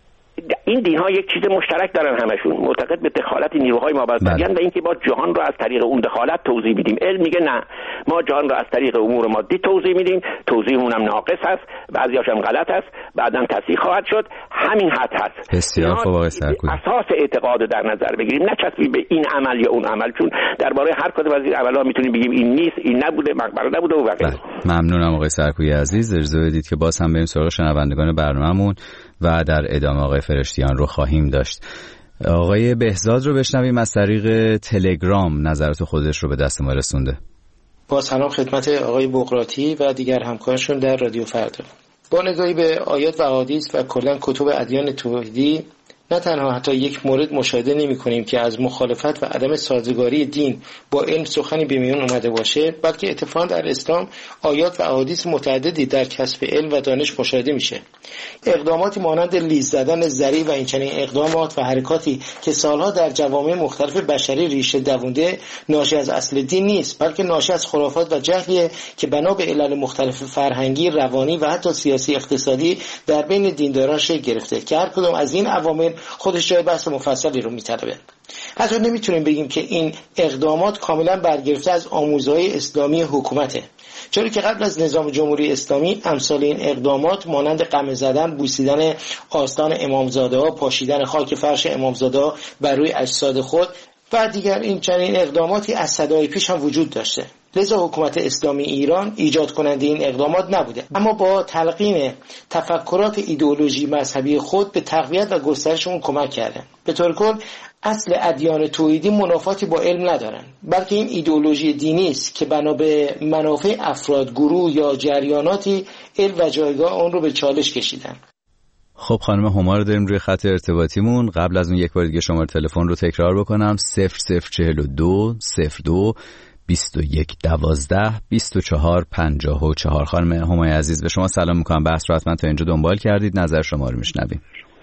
این دین ها یک چیز مشترک دارن، همشون معتقد به دخالت نیروهای مابعدالطبیعه و اینکه با جهان رو از طریق اون دخالت توضیح میدیم. علم میگه نه، ما جهان رو از طریق امور مادی توضیح میدیم، توضیحمون هم ناقص هست، بعضیاش هم غلط هست، بعداً تصحیح خواهد شد. همین حد هست. بسیار خوب آقای سرکویی. اساس اعتقاد در نظر بگیریم، نه چسبی به این عمل یا اون عمل، چون درباره هر کدوم از این عملا میتونیم بگیم این نیست، این نبوده، مقبره نبوده و غیره. ممنونم آقای سرکویی عزیز. اجازه بدید که باز هم بریم سراغ شنوندگان برنامه‌مون و در ادامه آقای فرشتیان رو خواهیم داشت. آقای بهزاد رو بشنویم از طریق تلگرام، نظرات خودش رو به دست ما رسونده. با سلام خدمت آقای بقراطی و دیگر همکارشون در رادیو فردا. با نگاهی به آیات و احادیث و کلا کتب ادیان توحیدی، نه تنها حتی یک مورد مشاهده نمی کنیم که از مخالفت و عدم سازگاری دین با علم سخنی به میان اومده باشه، بلکه اتفاقا در اسلام آیات و احادیث متعددی در کسب علم و دانش مشاهده میشه. اقداماتی مانند لیز زدن ذریع و این چنین اقدامات و حرکاتی که سالها در جوامع مختلف بشری ریشه دوونده، ناشی از اصل دین نیست، بلکه ناشی از خرافات و جهلیه که بنا به علل مختلف فرهنگی، روانی و حتی سیاسی اقتصادی در بین دینداران شکل گرفته که هر کدام از این عوامل خودش جای بحث مفصلی رو میطلبه. حتی نمیتونیم بگیم که این اقدامات کاملا برگرفته از آموزهای اسلامی حکومته، چرا که قبل از نظام جمهوری اسلامی امثال این اقدامات مانند قمه زدن، بوسیدن آستان امامزاده ها، پاشیدن خاک فرش امامزاده ها بر روی اجساد خود و دیگر این چنین اقداماتی از صدای پیش هم وجود داشته. لذا حکومت اسلامی ایران ایجاد کننده این اقدامات نبوده، اما با تلقین تفکرات ایدئولوژی مذهبی خود به تقویت و گسترش اون کمک کرده. به طور کل اصل ادیان توحیدی منافاتی با علم ندارن، بلکه این ایدئولوژی دینی است که بنا به منافع افراد، گروه یا جریاناتی علم و جایگاه اون رو به چالش کشیدن. خب خانم هما رو داریم روی خط ارتباطیمون. قبل از اون یک بار دیگه شماره تلفن رو تکرار بکنم: صفر صفر چهل و دو صفر دو بیست و یک دوازده بیست و چهار پنجاه و چهار. خانم همای عزیز به شما سلام میکنم. بحث رو حتما تا اینجا دنبال کردید، نظر شما رو میشنویم.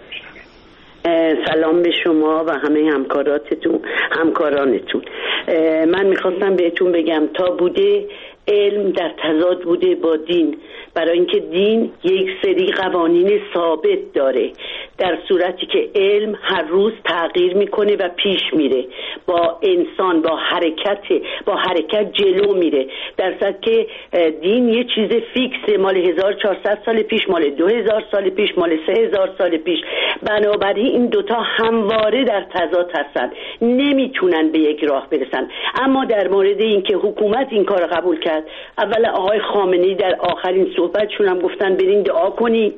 سلام به شما و همه همکاراتتون، همکارانتون. من میخواستم بهتون بگم تا بوده علم در تضاد بوده با دین، برای اینکه دین یک سری قوانین ثابت داره، در صورتی که علم هر روز تغییر میکنه و پیش میره، با انسان با حرکت با حرکت جلو میره، در صورتی که دین یه چیز فیکسه، مال هزار و چهارصد سال پیش، مال دو هزار سال پیش، مال سه هزار سال پیش. بنابراین این دوتا همواره در تضاد هستن، نمیتونن به یک راه برسن. اما در مورد اینکه حکومت این کار قبول کرد، اول آقای خامنه‌ای در آخرین صحبتشون هم گفتن برین دعا کنین،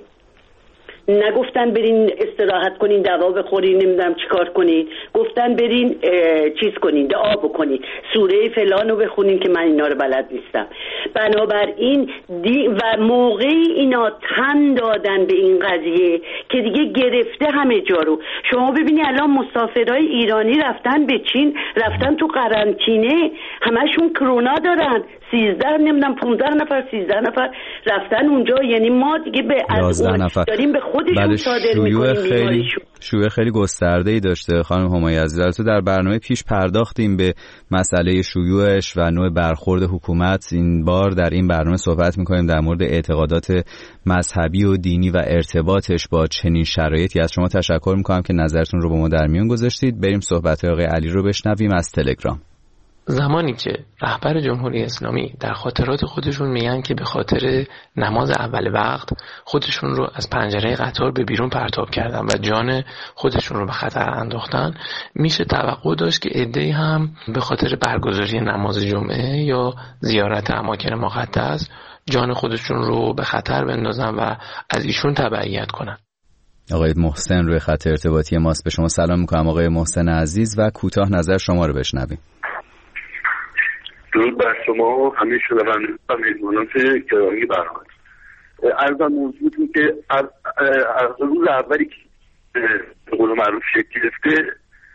نگفتن برین استراحت کنین، دوا بخورین، نمیدونم چیکار کنین، گفتن برین چیز کنین، دعا بکنین، سوره فلان رو بخونین که من اینا رو بلد نیستم. بنابراین دی و موقعی اینا تن دادن به این قضیه که دیگه گرفته همه جا رو. شما ببینید الان مسافرای ایرانی رفتن به چین، رفتن تو قرنطینه، همشون کرونا دارن، سیزده نمیدونم پونزده نفر سیزده نفر رفتن اونجا. یعنی ما دیگه به از داریم به خودشون صادر میکنیم. خیلی شیوع خیلی گسترده ای داشته خانم همای عزیز. تو در برنامه پیش پرداختیم به مسئله شیوعش و نوع برخورد حکومت. این بار در این برنامه صحبت میکنیم در مورد اعتقادات مذهبی و دینی و ارتباطش با چنین شرایطی. از شما تشکر میکنم که نظرتون رو با ما در میون گذاشتید. بریم صحبت آقای علی رو بشنویم از تلگرام. زمانی که رهبر جمهوری اسلامی در خاطرات خودشون میگن که به خاطر نماز اول وقت خودشون رو از پنجره قطار به بیرون پرتاب کردن و جان خودشون رو به خطر انداختن، میشه توقع داشت که عده‌ای هم به خاطر برگزاری نماز جمعه یا زیارت اماکن مقدس جان خودشون رو به خطر بندازن و از ایشون تبعیت کنن. آقای محسن روی خط ارتباطی ماست. به شما سلام میکنم آقای محسن عزیز و کوتاه نظر شما رو بشنویم. درود بر شما و همه شنوندگان و میزبانان گرامی برنامه. عرضم موضوعی که از روز اولی که به قول معروف شکل گرفته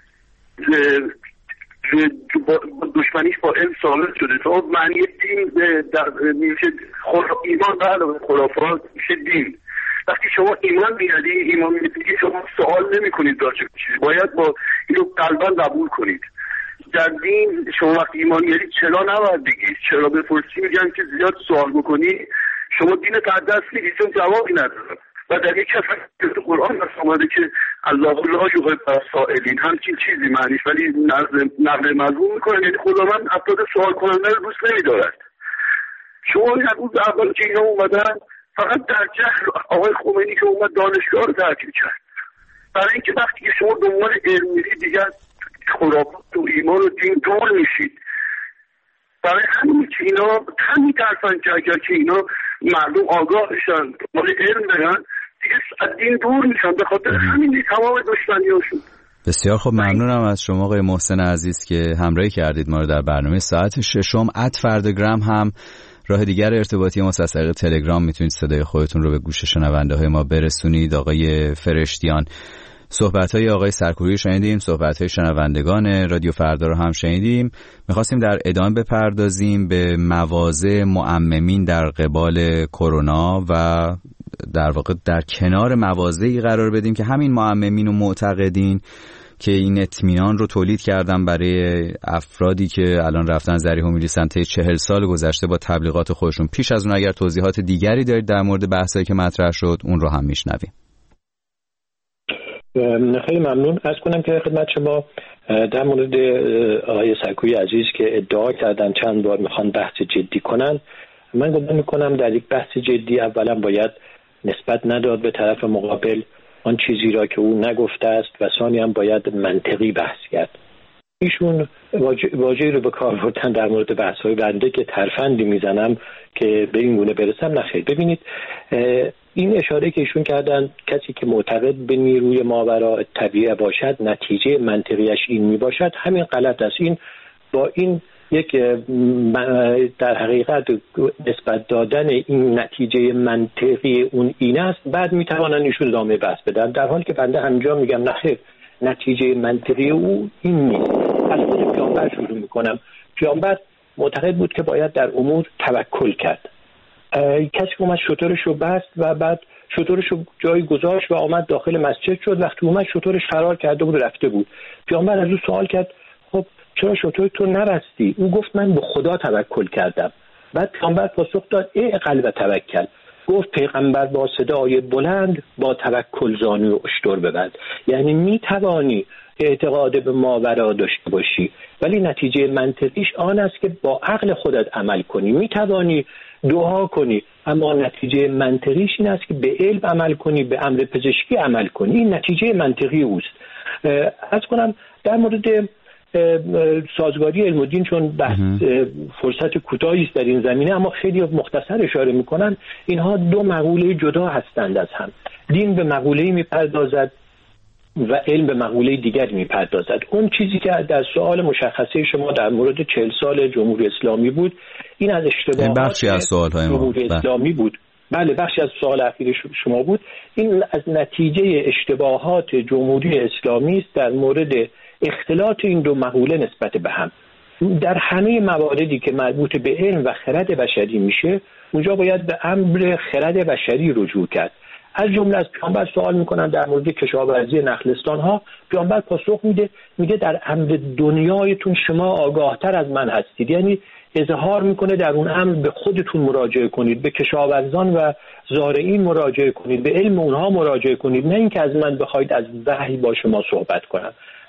دشمنیش با علم ثابت شده. تا معنی دین در میشه ایمان به علاوه خرافات میشه دین. وقتی شما ایمان میادی ایمان میادی شما سوال نمی کنید راجع به چیزی، باید با اینو قلبا قبول کنید. در دین شما وقتی ایمان میادی چرا نباید بگید، چرا بپرسی میگن که زیاد سوال بکنی شما دین تا دست میدی چون جوابی نداره. و در یک کفر تو قرآن هست آمده که الله لا یحب السائلین، همچین چیزی معنیش، ولی نقل مضمون میکنن یعنی خداوند افراد سوال کننده رو دوست نمیدارد. شما این روز اول که اینا اومدن فقط در جهل آقای خمینی که اومد دانشگاه رو تعطیل کرد، برای اینکه وقتی که شما دنبال علم میرید دیگر خرافات و ایمان و دین دور میشید. برای همین که اینا همین ترسن که اگر که اینا مردم آگاه بشن دنبال علم برن دیگه از دین دور میشن، به خاطر همین تمام دشمنی هاشون. بسیار خوب، ممنونم از شما آقای محسن عزیز که همراهی کردید ما رو در برنامه ساعت ششم. ات فردگرام هم راه دیگر ارتباطی ما از طریق تلگرام میتونید صدای خودتون رو به گوش شنونده های ما برسونید. آقای فرشتیان صحبت‌های آقای سرکوری شنیدیم، صحبت‌های شنوندگان رادیو فردا رو هم شنیدیم. می‌خواستیم در ادامه بپردازیم به مواضع معممین در قبال کرونا و در واقع در کنار مواضعی قرار بدیم که همین معممین و معتقدین که این اطمینان رو تولید کردن برای افرادی که الان رفتن ذریح و میریسن طی چهل سال گذشته با تبلیغات خودشون. پیش از اون اگر توضیحات دیگری دارید در مورد بحثایی که مطرح شد اون رو هم میشنویم. خیلی ممنون. عرض کنم که خدمت شما در مورد آقای سرکوی عزیز که ادعا کردن چند بار میخوان بحث جدی کنن، من گمان میکنم در یک بحث جدی اولا باید نسبت نداد به طرف مقابل آن چیزی را که او نگفته است و ثانی هم باید منطقی بحث کرد. ایشون واژه‌ای رو به کار بردن در مورد بحث‌های بنده که ترفندی میزنم که به این گونه برسم. نخیر. ببینید این اشاره که ایشون کردن کسی که معتقد به نیروی ماوراء طبیعه باشد نتیجه منطقیش این می باشد، همین غلط است. این با این یک در حقیقت نسبت دادن این نتیجه منطقی اون این است، بعد می توانن ایشون ادامه بحث بدن، در حالی که بنده همینجا میگم نخیر، نتیجه منطقی او این نیست. از خود پیامبر شروع میکنم. پیامبر معتقد بود که باید در امور توکل کرد. کسی که اومد شترش رو بست و بعد شترش رو جایی گذاشت و آمد داخل مسجد شد، وقتی اومد شترش فرار کرده بود رفته بود. پیامبر از او سوال کرد خب چرا شتر تو نبستی؟ او گفت من به خدا توکل کردم. بعد پیامبر پاسخ داد ای قلب توکل. گفت پیغمبر با صدای بلند با توکل زانو اشتر ببند. یعنی می توانی اعتقاد به ماورا داشته باشی ولی نتیجه منطقیش آن است که با عقل خودت عمل کنی. می توانی دعا کنی اما نتیجه منطقیش این است که به علم عمل کنی، به امر پزشکی عمل کنی. این نتیجه منطقی اوست. از کنم در مورد سازگاری علم و دین، چون بحث فرصت کوتاهی است در این زمینه اما خیلی مختصر اشاره میکنن، اینها دو مقوله جدا هستند از هم. دین به مقوله‌ای میپردازد و علم به مقوله دیگری میپردازد. اون چیزی که در سوال مشخصه شما در مورد چهل سال جمهوری اسلامی بود، این از اشتباهات بخشی از سوال‌های جمهوری اسلامی بود. بله بخشی از سوال اخیر شما بود. این از نتیجه اشتباهات جمهوری اسلامی است در مورد اختلاط این دو مقوله نسبت به هم. در همه مواردی که مربوط به علم و خرد بشری میشه اونجا باید به امر خرد بشری رجوع کرد. از جمله از پیامبر سوال میکنن در مورد کشاورزی نخلستان ها، پیامبر پاسخ میده میگه در امر دنیایتون شما آگاهتر از من هستید. یعنی اظهار میکنه در اون امر به خودتون مراجعه کنید، به کشاورزان و زارعین مراجعه کنید، به علم اونها مراجعه کنید، نه اینکه از من بخواید از وحی با شما صحبت کنم.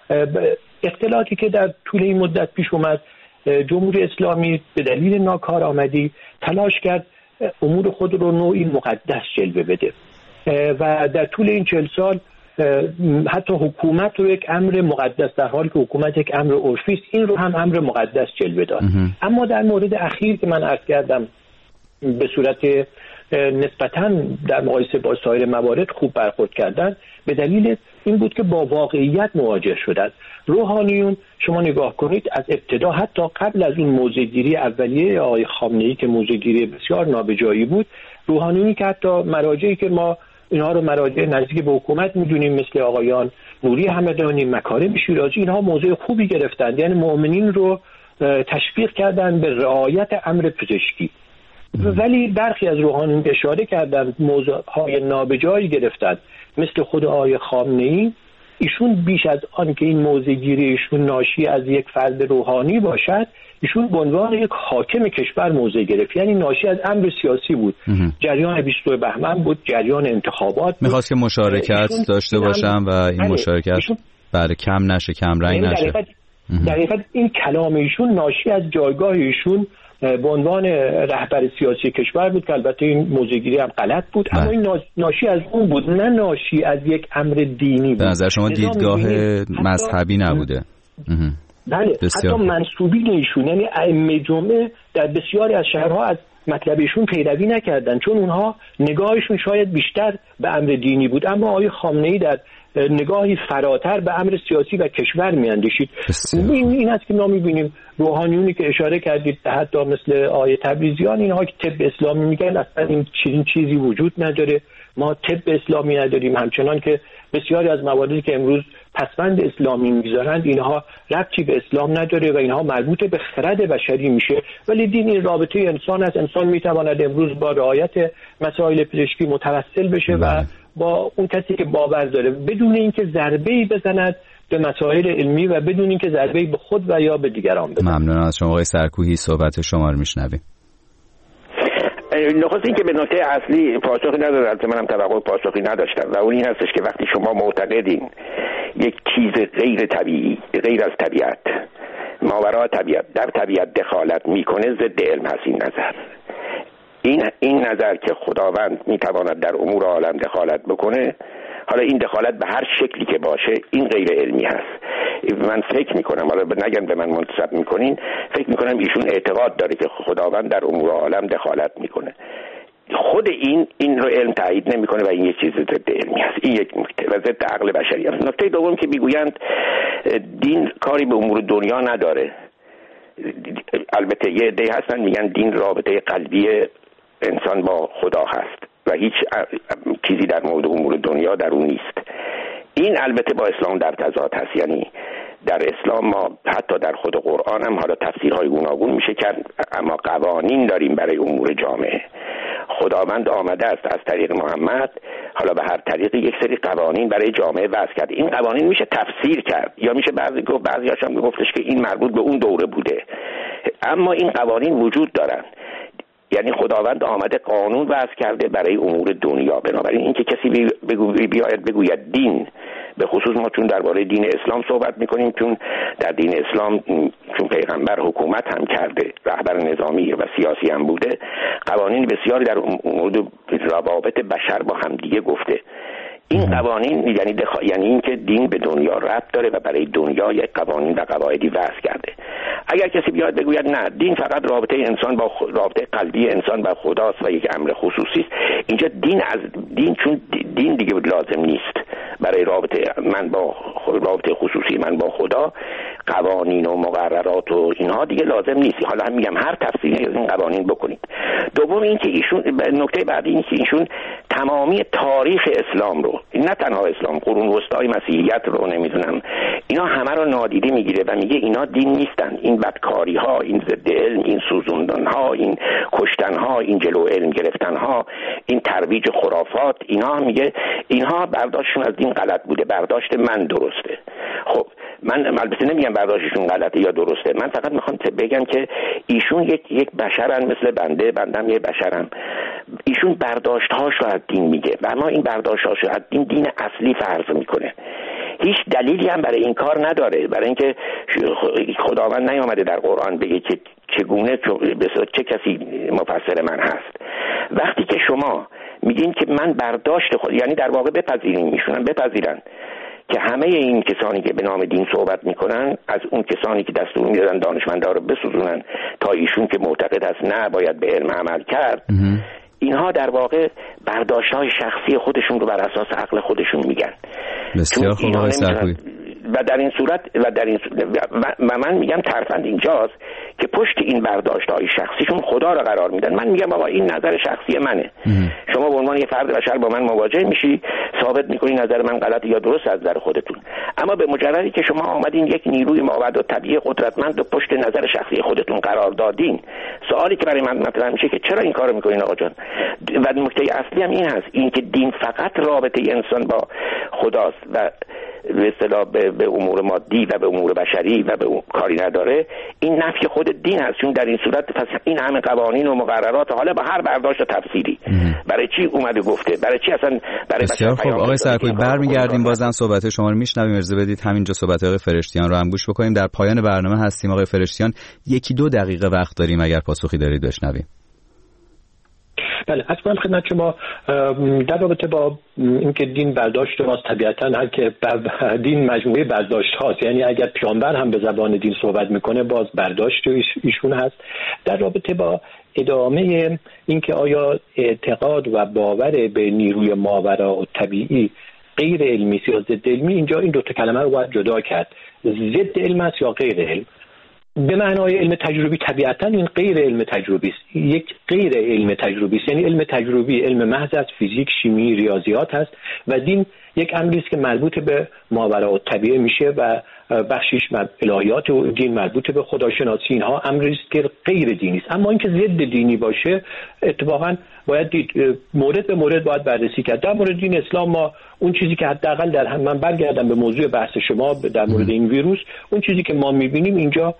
اختلاطی که در طول این مدت پیش اومد، جمهوری اسلامی به دلیل ناکارآمدی تلاش کرد امور خود رو نوعی مقدس جلوه بده و در طول این چهل سال حتی حکومت رو یک امر مقدس، در حالی که حکومت یک امر عرفی است، این رو هم امر مقدس جلوه داد. اما در مورد اخیر که من عرض کردم به صورت نسبتاً در مقایسه با سایر موارد خوب برخورد کردن به دلیل این بود که با واقعیت مواجه شدند. روحانیون شما نگاه کنید از ابتدا حتی قبل از اون موضع‌گیری اولیه آقای خامنه‌ای که موضع‌گیری بسیار نابجایی بود، روحانیونی که حتی مراجعی که ما اینها رو مراجع نزدیک به حکومت می‌دونیم مثل آقایان نوری همدانی، مکارم شیرازی، اینها موضع خوبی گرفتند، یعنی مؤمنین رو تشویق کردند به رعایت امر پزشکی. ولی برخی از روحانیون اشاره کردند موضوعهای نابجایی گرفتند مثل خود آقای خامنه‌ای. ایشون بیش از آن که این موضع گیری ایشون ناشی از یک فرد روحانی باشد، ایشون به عنوان یک حاکم کشور موضع گرفت، یعنی ناشی از امر سیاسی بود. جریان بیست بهمن بود، جریان انتخابات بود. میخواست که مشارکت داشته باشم و این بله. مشارکت برای کم نشه، کم رنگ نشه. در حقیقت این کلام ایشون ناشی از جایگاه ایشون به عنوان رهبر سیاسی کشور بود که البته این موضع‌گیری هم غلط بود، اما این ناشی از اون بود، نه ناشی از یک امر دینی بود. به نظر شما دیدگاه مذهبی نبوده؟ بله، حتی منسوبین ایشون یعنی ائمه جمعه در بسیاری از شهرها از مطلب ایشون پیروی نکردن، چون اونها نگاهشون شاید بیشتر به امر دینی بود، اما آقای خامنه‌ای در نگاهی فراتر به امر سیاسی و کشور میاندیشید. این این است که ما می‌بینیم روحانیونی که اشاره کردید حتی مثل آیه تبریزیان، اینها که طب اسلامی میگن اصلا این چیزی چیزی وجود نداره، ما طب اسلامی نداریم، همچنان که بسیاری از مواردی که امروز پسوند اسلامی میذارند اینها ربطی به اسلام نداره و اینها مربوط به خرد بشری میشه. ولی دین این رابطه انسان است، انسان میتواند امروز با رعایت مسائل پزشکی متوسل بشه و با اون کسی که باور داره بدون اینکه ضربه‌ای بزند به مسائل علمی و بدون اینکه ضربه‌ای به خود و یا به دیگران بزند. ممنون از شما آقای سرکوهی، صحبت شما رو میشنویم. نخست این که به نکته اصلی پاسخی نداره، البته منم توقع پاسخی نداشتم و اون این هستش که وقتی شما معتقدین یک چیز غیر طبیعی، غیر از طبیعت، ماورای طبیعت در طبیعت دخالت میکنه، ضد علم هست این نظر. این این نظر که خداوند میتواند در امور عالم دخالت بکنه، حالا این دخالت به هر شکلی که باشه، این غیر علمی هست. من فکر میکنم، حالا نگم به من منتسب میکنین، فکر میکنم ایشون اعتقاد داره که خداوند در امور عالم دخالت میکنه. خود این این رو علم تایید نمیکنه و این یک چیز ضد علمی هست. این یک نکته و ضد عقل بشری است. نکته دوم که میگویند دین کاری به امور دنیا نداره. البته یه عده هستن میگن دین رابطه قلبی انسان با خدا هست و هیچ چیزی در مورد امور دنیا در اون نیست. این البته با اسلام در تضاد هست، یعنی در اسلام ما حتی در خود قرآن هم حالا تفسیرهای گوناگون میشه کرد، اما قوانین داریم برای امور جامعه. خداوند آمده است از طریق محمد، حالا به هر طریقی یک سری قوانین برای جامعه وضع کرد. این قوانین میشه تفسیر کرد یا میشه بعضی گفت، بعضی‌هاش هم گفتش که این مربوط به اون دوره بوده، اما این قوانین وجود دارن. یعنی خداوند آمده قانون وضع کرده برای امور دنیا. بنابراین اینکه کسی بگو بیاید بگوید دین، به خصوص ما چون درباره دین اسلام صحبت میکنیم، چون در دین اسلام چون پیغمبر حکومت هم کرده، رهبر نظامی و سیاسی هم بوده، قوانین بسیاری در مورد روابط بشر با هم دیگه گفته. این قوانین یعنی دخ... یعنی اینکه دین به دنیا ربط داره و برای دنیا یک قوانین و قواعدی وضع کرده. اگر کسی بیاد بگوید نه دین فقط رابطه انسان با خ... رابطه قلبی انسان با خداست و یک امر خصوصی است، اینجا دین از دین چون دین دیگه لازم نیست برای رابطه من با رابطه خصوصی من با خدا، قوانین و مقررات و اینها دیگه لازم نیست. حالا هم میگم هر تفسیری از این قوانین بکنید. دوم این که ایشون نکته بعدی این که ایشون تمامی تاریخ اسلام رو، نه تنها اسلام، قرون وسطای مسیحیت رو نمیدونم، اینا همه رو نادیده میگیره و میگه اینا دین نیستن. این بدکاری ها، این ضد علم، این سوزوندن ها، این کشتن ها، این جلو علم گرفتن ها، این ترویج خرافات، اینا میگه اینها برداشتشون از دین غلط بوده، برداشت من درسته. خب من البته نمیگم برداشتشون غلطه یا درسته، من فقط میخوام بگم که ایشون یک یک بشرن مثل بنده، بندم یه بشرم. ایشون برداشت‌هاش رو از دین میگه و ما این برداشت‌هاش رو از دین دین اصلی فرض میکنه. هیچ دلیلی هم برای این کار نداره، برای اینکه خداوند نیامده در قرآن بگه که چگونه چه کسی مفسر من هست. وقتی که شما میگین که من برداشت خود، یعنی در واقع بپذیرین، میشونن بپذیرن که همه این کسانی که به نام دین صحبت میکنن از اون کسانی که دستور میدادن دانشمندا رو بسوزونن تا ایشون که معتقد است نه باید به علم عمل کرد، اینها در واقع برداشت‌های شخصی خودشون رو بر اساس عقل خودشون میگن. بسیار خوب آقای سرکویی. و در این صورت و در این و من میگم ترفند اینجاست که پشت این برداشت‌های شخصیشون خدا رو قرار میدن. من میگم آقا این نظر شخصی منه. ام. شما به عنوان یه فرد بشر با من مواجه میشی، ثابت میکنی نظر من غلط یا درست از نظر خودتون. اما به مجردی که شما آمدین یک نیروی مابعد و طبیعی قدرتمند رو پشت نظر شخصی خودتون قرار دادین، سوالی که برای من مطرح میشه که چرا این کارو میکنین آقا جان؟ و نکته اصلی هم این هست، این که دین فقط رابطه انسان با خداست و به اصطلاح به, به امور مادی و به امور بشری و به کاری نداره، این نفی خود دین هست. چون در این صورت پس این همه قوانین و مقررات حالا با هر برداشت تفسیری برای چی اومده گفته، برای چی اصلا برای بسیار خب آقای سرکویی برمیگردیم بازم صحبت شما رو میشنویم. اجازه بدید همینجا صحبت آقای فرشتیان رو هم گوش بکنیم. در پایان برنامه هستیم آقای فرشتیان، یکی دو دقیقه وقت داریم اگر پاسخی دارید بشنویم. بله، از کنم خدمت شما در رابطه با اینکه دین برداشت ماست، طبیعتاً هر که دین مجموعه برداشت هاست، یعنی اگر پیامبر هم به زبان دین صحبت میکنه باز برداشت ایشون هست. در رابطه با ادامه اینکه آیا اعتقاد و باور به نیروی ماورا و طبیعی غیر علمی یا ضد علمی، اینجا این دو تا کلمه رو باید جدا کرد. ضد علم است یا غیر علم؟ به معنای علم تجربی طبیعتاً این غیر علم تجربی است، یک غیر علم تجربی است، یعنی علم تجربی علم محض از فیزیک، شیمی، ریاضیات هست و دین یک امری است که مربوط به ماوراء الطبیعه میشه و بخشیش الهیات و دین مربوط به خداشناسی، اینها امری است که غیر دینی است. اما اینکه ضد دینی باشه اتفاقاً باید دید، مورد به مورد باید بررسی کرد. در مورد دین اسلام ما اون چیزی که حداقل در هم من برگردم به موضوع بحث شما در مورد این ویروس، اون چیزی که ما میبینیم اینجا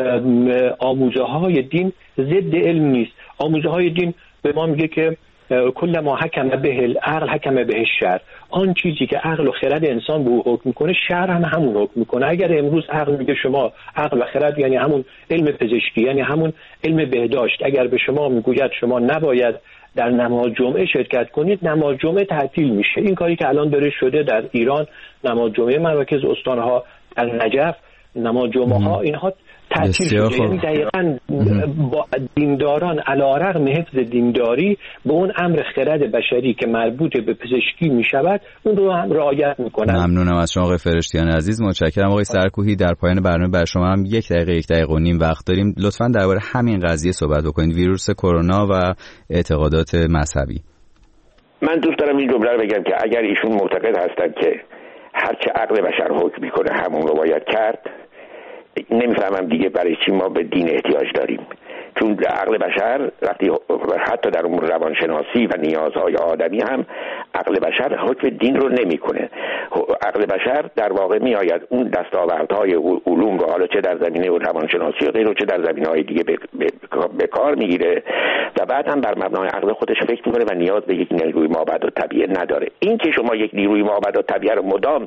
آموزه های دین ضد علم نیست. آموزه های دین به ما میگه که کل ما حکم به العقل حکم به الشرع، آن چیزی که عقل و خرد انسان به او حکم میکنه شرع هم همون حکم میکنه. اگر امروز عقل میگه شما، عقل و خرد یعنی همون علم پزشکی، یعنی همون علم بهداشت، اگر به شما میگوید شما نباید در نماز جمعه شرکت کنید، نماز جمعه تعطیل میشه. این کاری که الان داره شده در ایران، نماز جمعه مراکز استانها در نجف، نماز جمعه ها اینها تعطیل شده. یعنی دقیقاً با دینداران علی‌رغم حفظ دینداری به اون امر خرد بشری که مربوط به پزشکی می شود اون رو هم رعایت میکنن. ممنونم از شما آقای فرشتیان عزیز، متشکرم. آقای سرکویی در پایان برنامه بر شما هم یک دقیقه یک دقیقه و نیم وقت داریم، لطفاً درباره همین قضیه صحبت بکنید، ویروس کرونا و اعتقادات مذهبی. من دوست دارم این جمله رو بگم که اگر ایشون معتقد هستند که هر چه عقل بشر حکم میکنه همون رو باید کرد، نمیفهمم دیگه برای چی ما به دین احتیاج داریم. چون عقل بشر وقتی حتی در امور روانشناسی و نیازهای آدمی هم عقل بشر حکم دین رو نمیکنه. عقل بشر در واقع میآید اون دستاوردهای علوم رو حالا چه در زمینه روانشناسی و غیره چه در زمینه‌های دیگه به کار میگیره و بعد هم بر مبنای عقل خودش فکر میکنه و نیاز به یک نیروی مابعد الطبیعه نداره. این که شما یک نیروی مابعد الطبیعه رو مدام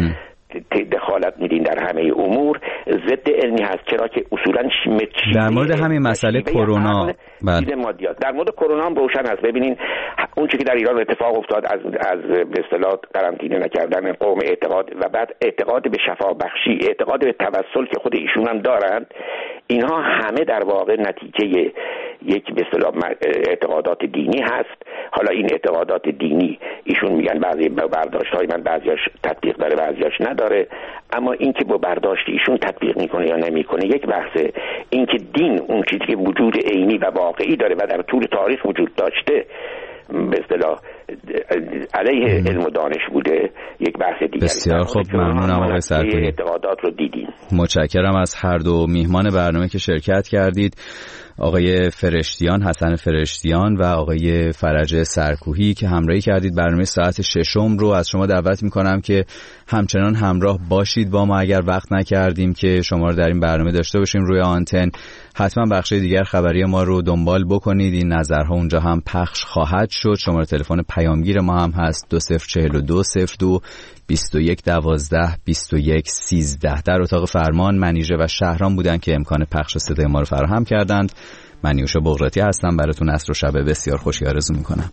دخالت میدین در همه امور ضد علمی هست، چرا که اصولا در مورد همین مسئله کرونا مادیات در مورد کرونا هم روشن است. ببینین اون چیزی که در ایران اتفاق افتاد از از به اصطلاح قرنطینه نکردن قوم اعتقاد و بعد اعتقاد به شفا بخشی، اعتقاد به توسل که خود ایشون هم دارند، اینها همه در واقع نتیجه یک به اصطلاح اعتقادات دینی هست. حالا این اعتقادات دینی ایشون میگن بعضی برداشت‌های من بعضیاش تطبیق داره بعضیاش نداره، اما این که با برداشت ایشون تطبیق میکنه یا نمیکنه یک بحثه. این که دین اون چیزی که وجود عینی و واقعی داره و در طول تاریخ وجود داشته به اصطلاح علیه علم و دانش بوده یک بحث دیگه. بسیار خوب، ممنونم آقای سرکویی. اعتقادات رو دیدیم. متشکرم از هر دو میهمان برنامه که شرکت کردید، آقای فرشتیان، حسن فرشتیان و آقای فرج سرکویی که همراهی کردید. برنامه ساعت ششم رو از شما دعوت میکنم که همچنان همراه باشید با ما. اگر وقت نکردیم که شما رو در این برنامه داشته باشیم روی آنتن، حتما بخش دیگر خبری ما رو دنبال بکنید. این نظرها اونجا هم پخش خواهد شد. شماره تلفن پیامگیر ما هم هست دو صفر چهل و دو صفر دو بیست و یک دوازده بیست و یک سیزده. در اتاق فرمان منیژه و شهرام بودن که امکان پخش صدای ما رو فراهم کردند. من نیوشا بغراتی هستم، براتون عصر و شب بسیار خوشی آرزو میکنم.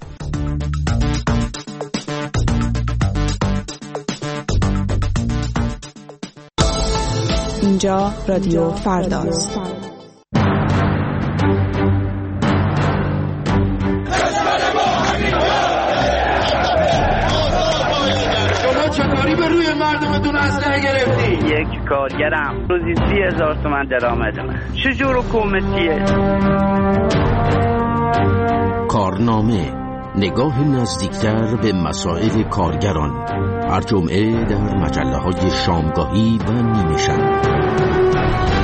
اینجا رادیو فرداست. مردمتون اسلحه گرفتی؟ یک کارگرم روزی سی هزار تومن درآمد من. چجور حکومتیه؟ کارنامه، نگاه نزدیکتر به مسائل کارگران، هر جمعه در مجله های شامگاهی و نیمه شب.